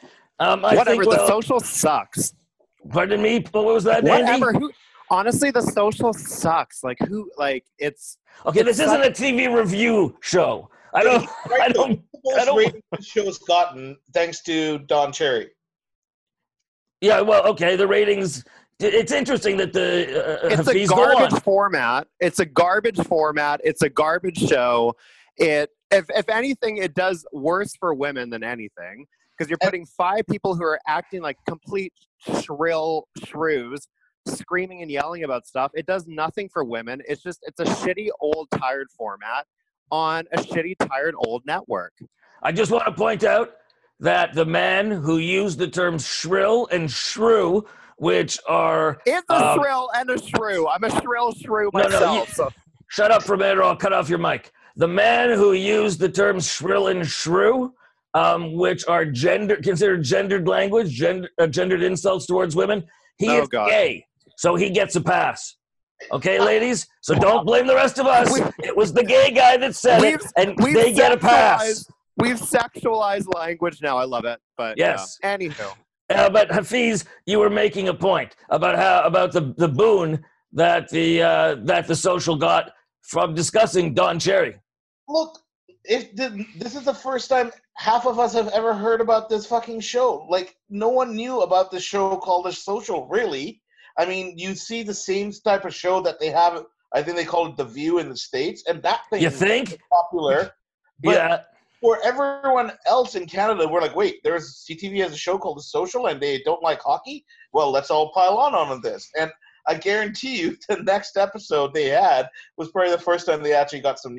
The social sucks. Pardon me? What was that, Andy? Honestly, the social sucks. It's... Okay, this isn't a TV review show. I don't. Rating the show's gotten thanks to Don Cherry. Yeah, well, okay. The ratings. It's interesting that it's a garbage format. It's a garbage format. It's a garbage show. If anything, it does worse for women than anything, because you're putting 5 people who are acting like complete shrill shrews, screaming and yelling about stuff. It does nothing for women. It's a shitty, old, tired format on a shitty, tired, old network. I just want to point out that the man who used the terms shrill and shrew, which are... It's a shrill and a shrew. I'm a shrill shrew myself. Shut up for a minute or I'll cut off your mic. The man who used the terms shrill and shrew, which are considered gendered language, gendered insults towards women, he is gay. So he gets a pass. Okay, ladies? So don't blame the rest of us. It was the gay guy that said it, and they get a pass. We've sexualized language now. I love it. But yes. Anywho. But Hafiz, you were making a point about the boon that the social got from discussing Don Cherry. Look, this is the first time half of us have ever heard about this fucking show. Like, no one knew about this show called The Social, really. I mean, you see the same type of show that they have. I think they call it The View in the States, and that thing is popular. But yeah. For everyone else in Canada, we're like, wait, CTV has a show called The Social, and they don't like hockey? Well, let's all pile on this. And I guarantee you, the next episode they had was probably the first time they actually got some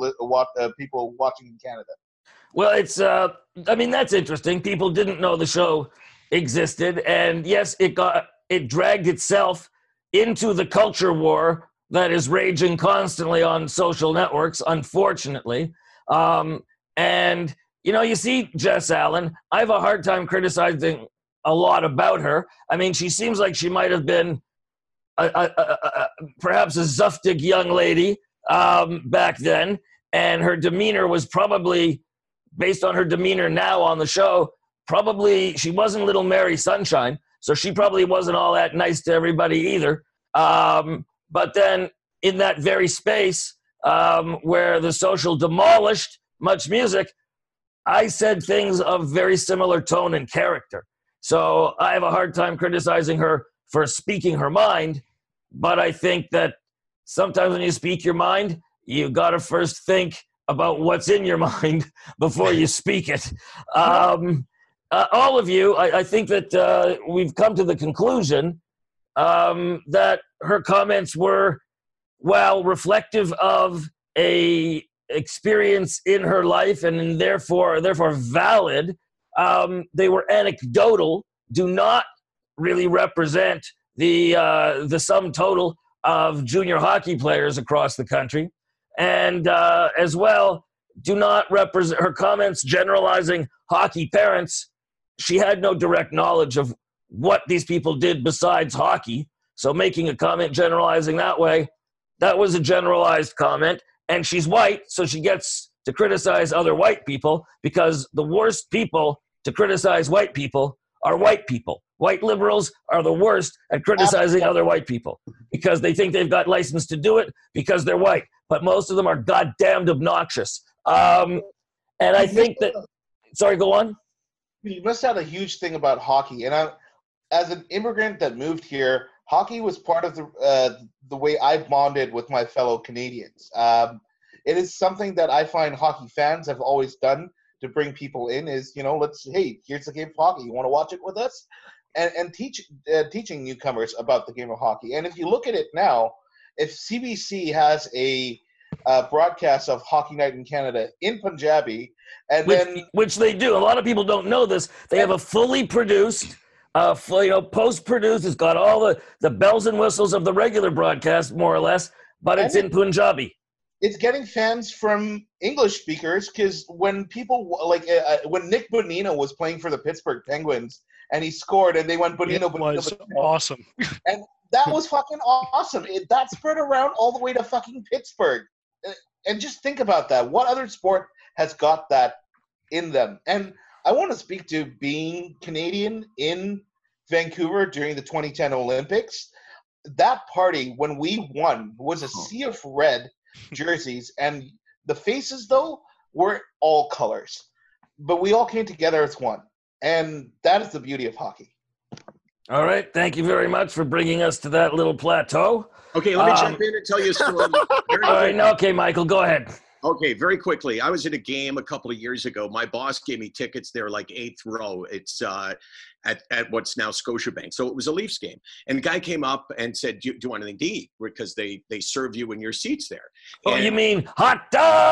people watching in Canada. Well, it's that's interesting. People didn't know the show existed, and yes, it dragged itself into the culture war that is raging constantly on social networks, unfortunately. And, you see Jess Allen. I have a hard time criticizing a lot about her. I mean, she seems like she might have been perhaps a zuftig young lady back then, and her demeanor was probably, based on her demeanor now on the show, probably she wasn't Little Mary Sunshine. So she probably wasn't all that nice to everybody either. But then in that very space where the social demolished Much Music, I said things of very similar tone and character. So I have a hard time criticizing her for speaking her mind, but I think that sometimes when you speak your mind, you got to first think about what's in your mind before you speak it. All of you, I think that we've come to the conclusion that her comments were, well, reflective of a experience in her life and therefore valid. They were anecdotal, do not really represent the sum total of junior hockey players across the country, and as well do not represent her comments generalizing hockey parents. She had no direct knowledge of what these people did besides hockey, so making a comment generalizing that way, that was a generalized comment. And she's white, so she gets to criticize other white people, because the worst people to criticize white people are white people. White liberals are the worst at criticizing other white people because they think they've got license to do it because they're white. But most of them are goddamned obnoxious. And I think that... Sorry, go on. You missed out a huge thing about hockey. And as an immigrant that moved here, hockey was part of the way I bonded with my fellow Canadians. It is something that I find hockey fans have always done to bring people in is, hey, here's the game of hockey. You want to watch it with us? And teaching newcomers about the game of hockey. And if you look at it now, if CBC has a broadcast of Hockey Night in Canada in Punjabi, and which they do. A lot of people don't know this. They have a fully produced, post-produced. It's got all the bells and whistles of the regular broadcast, more or less, but it's in Punjabi. It's getting fans from English speakers, because when people when Nick Bonino was playing for the Pittsburgh Penguins and he scored and they went Bonino, was awesome. And that was fucking awesome. That spread around all the way to fucking Pittsburgh. And just think about that. What other sport has got that in them? And I want to speak to being Canadian in Vancouver during the 2010 Olympics. That party, when we won, was a sea of red jerseys. And the faces, though, were all colors. But we all came together as one. And that is the beauty of hockey. All right. Thank you very much for bringing us to that little plateau. Okay, let me jump in and tell you a story. All right. No, okay, Michael, go ahead. Okay, very quickly. I was at a game a couple of years ago. My boss gave me tickets there, like 8th row. It's at what's now Scotiabank. So it was a Leafs game. And the guy came up and said, do you want anything to eat? Because they serve you in your seats there. Oh, you mean hot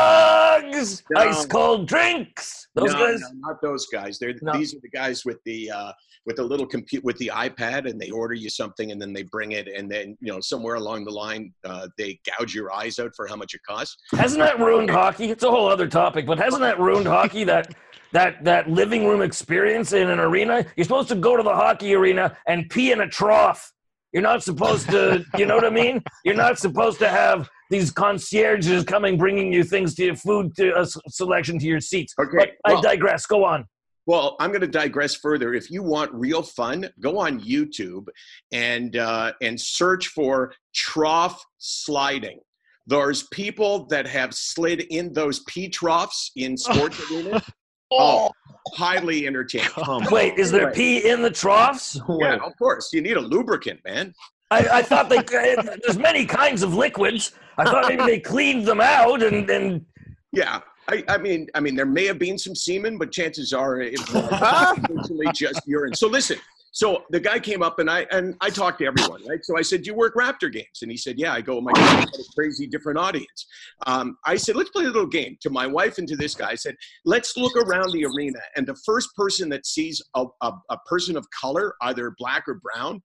dogs, ice cold drinks? Those guys? No, not those guys. These are the guys with the little with the iPad, and they order you something, and then they bring it, and then somewhere along the line they gouge your eyes out for how much it costs. Hasn't that ruined hockey? It's a whole other topic, but hasn't that ruined hockey? That living room experience in an arena. You're supposed to go to the hockey arena and pee in a trough. You're not supposed to. You know what I mean? You're not supposed to have these concierges coming, bringing you things to your food, to a selection to your seats. Okay, but I digress. Go on. Well, I'm going to digress further. If you want real fun, go on YouTube and search for trough sliding. There's people that have slid in those pee troughs in sports arenas. Oh, highly entertaining. Wait, is there pee in the troughs? Yeah, of course. You need a lubricant, man. I thought there's many kinds of liquids. I thought maybe they cleaned them out and yeah. I mean, there may have been some semen, but chances are it was essentially just urine. So listen, so the guy came up and I talked to everyone, right? So I said, "Do you work Raptor games?" And he said, "Yeah." I go, "Oh my God, what a crazy different audience." I said, "Let's play a little game." To my wife and to this guy, I said, "Let's look around the arena, and the first person that sees a person of color, either black or brown,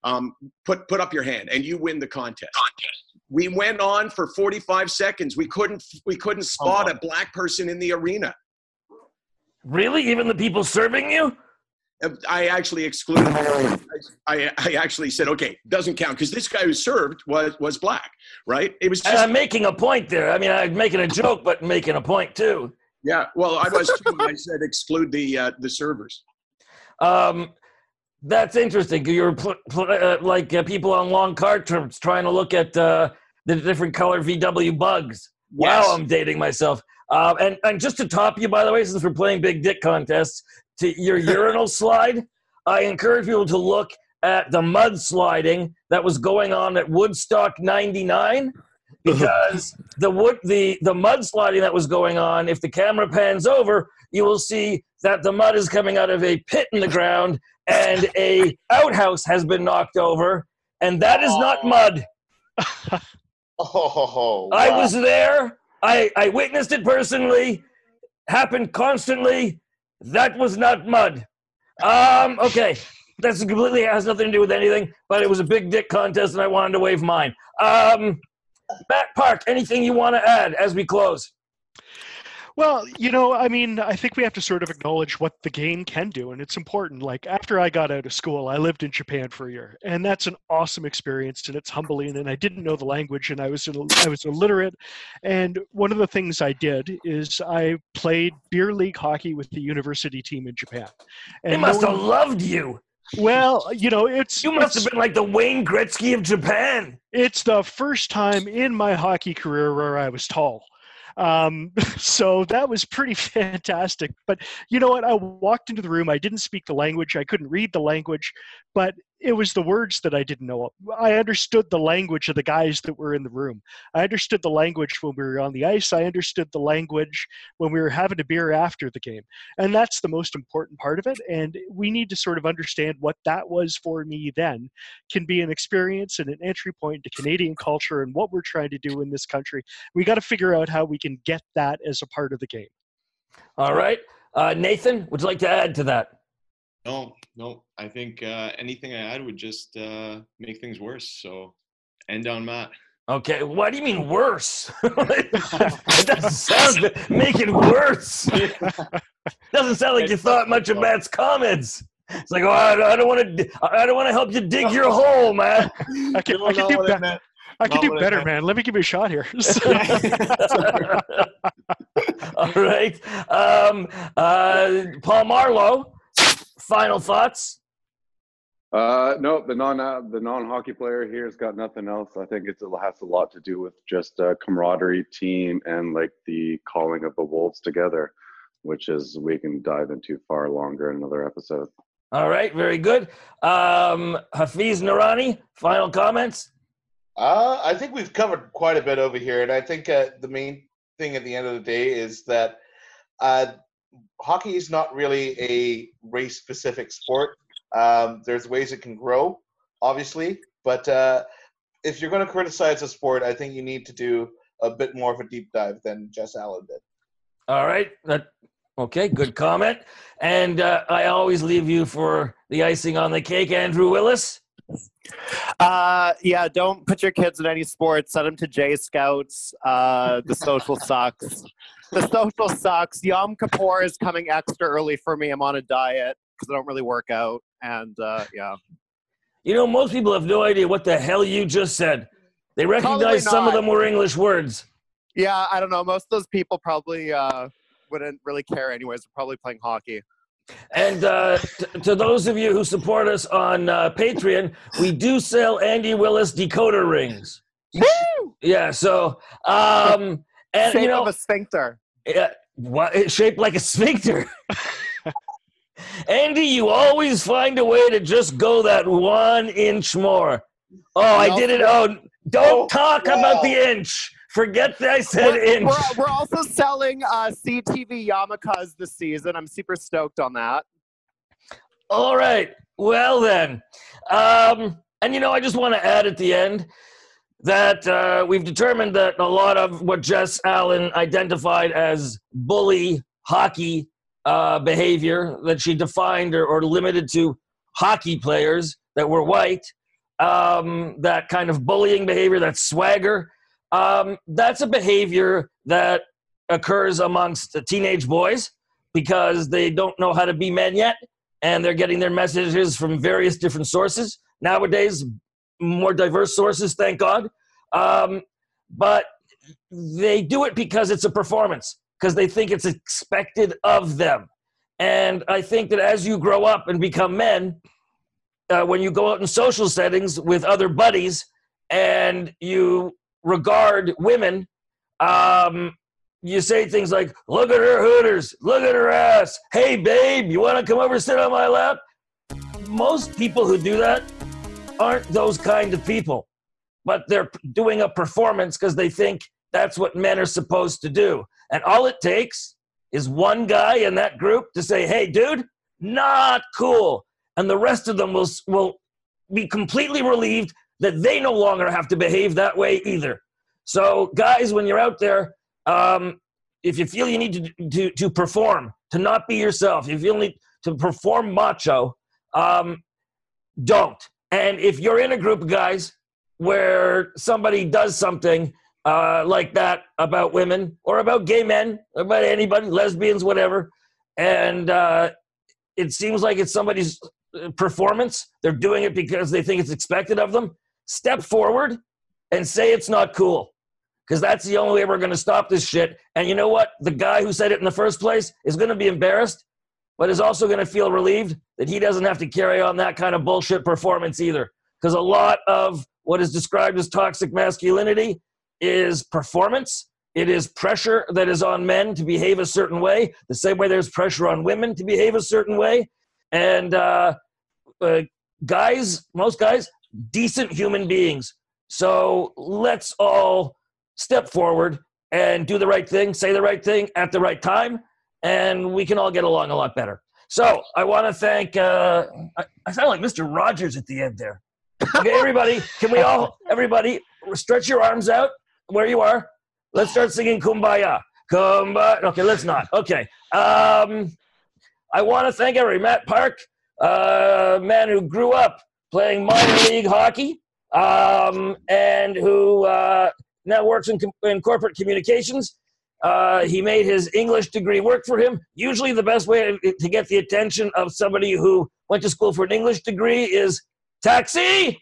put up your hand, and you win the contest." We went on for 45 seconds. We couldn't spot a black person in the arena. Really? Even the people serving you? I actually excluded him. I actually said, okay, doesn't count, because this guy who served was black, right? It was just. And I'm making a point there. I mean, I'm making a joke, but making a point too. Yeah, well, I was too. I said exclude the servers. That's interesting. You're like people on long car trips trying to look at the different color VW bugs. Wow, Yes. I'm dating myself. And just to top you, by the way, since we're playing big dick contests, to your urinal slide, I encourage people to look at the mudsliding that was going on at Woodstock '99, because the mudsliding that was going on, if the camera pans over, you will see that the mud is coming out of a pit in the ground and a outhouse has been knocked over, and that is not mud. Oh, I wow. was there. I witnessed it personally. Happened constantly. That was not mud. Okay. That's completely has nothing to do with anything, but it was a big dick contest and I wanted to wave mine. Matt Park, anything you want to add as we close? Well, I think we have to sort of acknowledge what the game can do, and it's important. Like, after I got out of school, I lived in Japan for a year, and that's an awesome experience, and it's humbling, and I didn't know the language, and I was illiterate, and one of the things I did is I played beer league hockey with the university team in Japan. And They must have loved you. Well, You must have been like the Wayne Gretzky of Japan. it's the first time in my hockey career where I was tall. So that was pretty fantastic. But you know what? I walked into the room. I didn't speak the language. I couldn't read the language, but it was the words that I didn't know. I understood the language of the guys that were in the room. I understood the language when we were on the ice. I understood the language when we were having a beer after the game. And that's the most important part of it. And we need to sort of understand what that was for me then can be an experience and an entry point to Canadian culture and what we're trying to do in this country. We got to figure out how we can get that as a part of the game. All right. Nathan, would you like to add to that? No. I think anything I add would just make things worse. So, end on Matt. Okay. What do you mean worse? It doesn't sound make it worse. Doesn't sound like you thought much of Matt's comments. It's like, I don't want to help you dig your hole, man. I can do better, man. Let me give you a shot here. All right. Paul Marlowe, final thoughts? No, the non-hockey player here has got nothing else. I think it has a lot to do with just camaraderie, team, and like the calling of the wolves together, which is we can dive into far longer in another episode. All right, very good. Hafiz Noorani, final comments? I think we've covered quite a bit over here, and I think the main thing at the end of the day is that hockey is not really a race-specific sport. There's ways it can grow, obviously, but if you're going to criticize a sport, I think you need to do a bit more of a deep dive than Jess Allen did. All right. Okay, good comment. And I always leave you for the icing on the cake, Andrew Willis. Yeah, don't put your kids in any sports. Send them to J Scouts. The social sucks. The social sucks. Yom Kippur is coming extra early for me. I'm on a diet because I don't really work out. And yeah. Most people have no idea what the hell you just said. They recognize some of them were English words. Yeah, I don't know. Most of those people probably wouldn't really care anyways. They're probably playing hockey. And to those of you who support us on Patreon, we do sell Andy Willis decoder rings. Woo! Yeah, so and Shape of a sphincter. It's shaped like a sphincter. Andy, you always find a way to just go that 1 inch more. Oh, I did it. Oh, don't talk about the inch. Forget that I said inch. We're also selling CTV yarmulkes this season. I'm super stoked on that. All right. Well, then. And, I just want to add at the end that we've determined that a lot of what Jess Allen identified as bully hockey behavior that she defined or limited to hockey players that were white, that kind of bullying behavior, that swagger, that's a behavior that occurs amongst teenage boys because they don't know how to be men yet, and they're getting their messages from various different sources. Nowadays, more diverse sources, thank God. But they do it because it's a performance, because they think it's expected of them. And I think that as you grow up and become men, when you go out in social settings with other buddies and you regard women, you say things like, look at her hooters, look at her ass, hey babe, you want to come over and sit on my lap? Most people who do that aren't those kind of people, but they're doing a performance because they think that's what men are supposed to do. And all it takes is one guy in that group to say, hey dude, not cool. And the rest of them will be completely relieved that they no longer have to behave that way either. So guys, when you're out there, if you feel you need to perform, to not be yourself, if you feel need to perform macho, don't. And if you're in a group of guys where somebody does something like that about women or about gay men, about anybody, lesbians, whatever, and it seems like it's somebody's performance, they're doing it because they think it's expected of them, step forward and say it's not cool. Because that's the only way we're going to stop this shit. And you know what? The guy who said it in the first place is going to be embarrassed, but is also going to feel relieved that he doesn't have to carry on that kind of bullshit performance either. Because a lot of what is described as toxic masculinity is performance. It is pressure that is on men to behave a certain way, the same way there's pressure on women to behave a certain way. And guys, most guys, decent human beings. So let's all step forward and do the right thing, say the right thing at the right time, and we can all get along a lot better. So I want to thank, I sound like Mr. Rogers at the end there. Okay, everybody, everybody stretch your arms out where you are. Let's start singing Kumbaya. Kumbaya. Okay, let's not. Okay. I want to thank Matt Park, a man who grew up playing minor league hockey, and who now works in corporate communications. He made his English degree work for him. Usually the best way to get the attention of somebody who went to school for an English degree is taxi.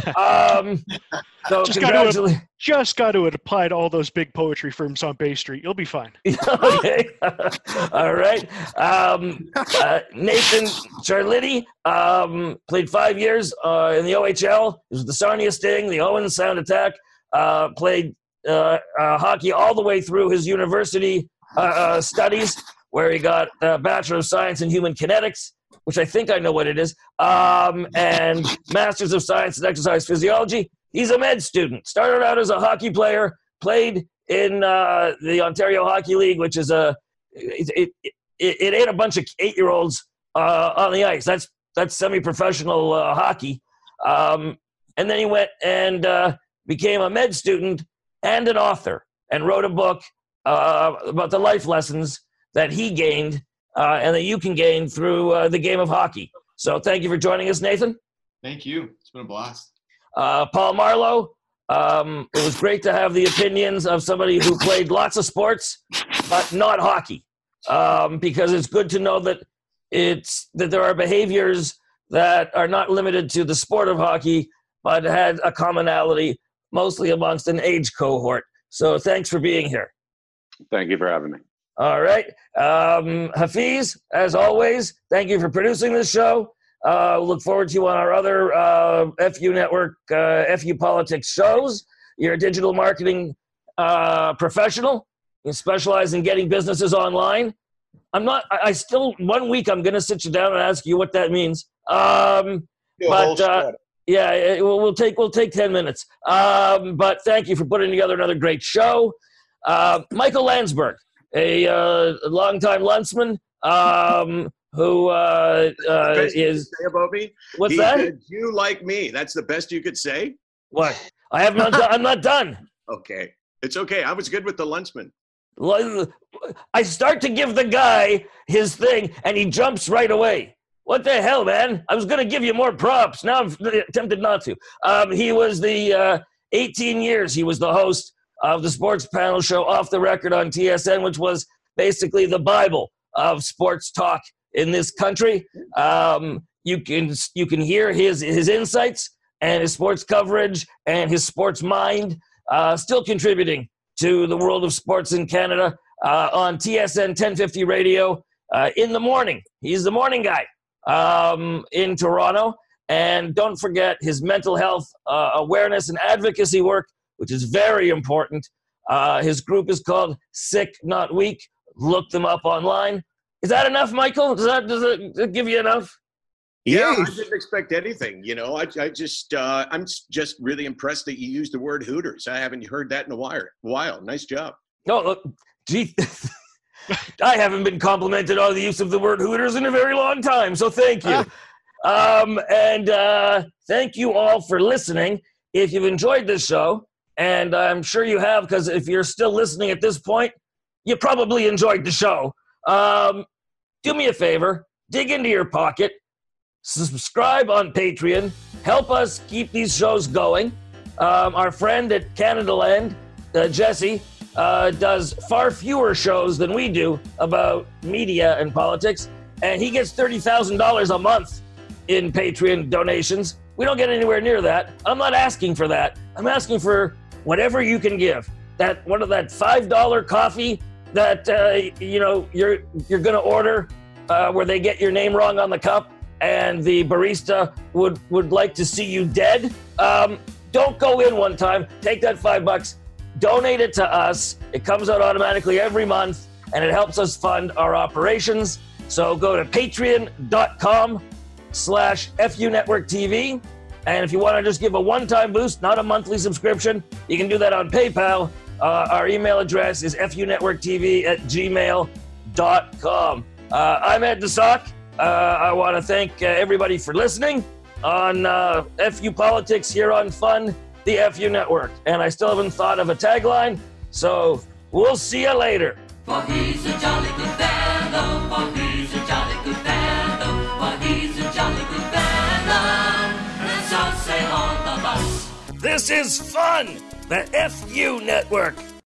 So just got to apply to all those big poetry firms on Bay Street. You'll be fine. Okay. All right. Nathan Charlitti played 5 years in the OHL. He was the Sarnia Sting, the Owens Sound Attack. Played hockey all the way through his university studies, where he got a Bachelor of Science in Human Kinetics, which I think I know what it is, and Masters of Science in Exercise Physiology. He's a med student. Started out as a hockey player, played in the Ontario Hockey League, which is it ate a bunch of 8-year-olds on the ice. That's semi-professional hockey. And then he went and became a med student and an author, and wrote a book about the life lessons that he gained and that you can gain through the game of hockey. So thank you for joining us, Nathan. Thank you. It's been a blast. Paul Marlowe, it was great to have the opinions of somebody who played lots of sports, but not hockey, because it's good to know that there are behaviors that are not limited to the sport of hockey, but had a commonality mostly amongst an age cohort. So thanks for being here. Thank you for having me. All right. Hafiz, as always, thank you for producing this show. Look forward to you on our other FU Network, FU Politics shows. You're a digital marketing professional. You specialize in getting businesses online. I still, 1 week, I'm going to sit you down and ask you what that means. Yeah, we'll take 10 minutes. But thank you for putting together another great show. Michael Landsberg, a longtime Luntsman, who is say about me. What's that? Said, you like me. That's the best you could say. What? I have not. I'm not done. Okay, it's okay. I was good with the Luntsman. I start to give the guy his thing, and he jumps right away. What the hell, man? I was going to give you more props. Now I'm tempted not to. He was 18 years. He was the host of the sports panel show Off the Record on TSN, which was basically the Bible of sports talk in this country. You can hear his insights and his sports coverage and his sports mind still contributing to the world of sports in Canada on TSN 1050 radio in the morning. He's the morning guy in Toronto. And don't forget his mental health awareness and advocacy work, which is very important. His group is called Sick Not Weak. Look them up online. Is that enough, Michael? Does that give you enough? Yeah, I didn't expect anything. You know, I'm just really impressed that you used the word Hooters. I haven't heard that in a while. Nice job. Oh, gee. I haven't been complimented on the use of the word Hooters in a very long time, so thank you. And thank you all for listening. If you've enjoyed this show, and I'm sure you have, because if you're still listening at this point, you probably enjoyed the show. Do me a favor, dig into your pocket, subscribe on Patreon, help us keep these shows going. Our friend at Canada Land, Jesse, does far fewer shows than we do about media and politics, and he gets $30,000 a month in Patreon donations. We don't get anywhere near that. I'm not asking for that. I'm asking for whatever you can give. That $5 coffee that you're gonna order, where they get your name wrong on the cup, and the barista would like to see you dead. Don't go in one time. Take that $5, donate it to us. It comes out automatically every month, and it helps us fund our operations. So go to patreon.com/FU Network TV. And if you want to just give a one-time boost, not a monthly subscription, you can do that on PayPal. Our email address is funetworktv@gmail.com. I'm Ed Desock. I want to thank everybody for listening on FU Politics here on Fun, the FU Network. And I still haven't thought of a tagline, so we'll see you later. For he's a jolly good fellow, for he's a jolly good fellow, for he's a jolly good fellow. Let's all say on the bus. This is Fun, the FU Network.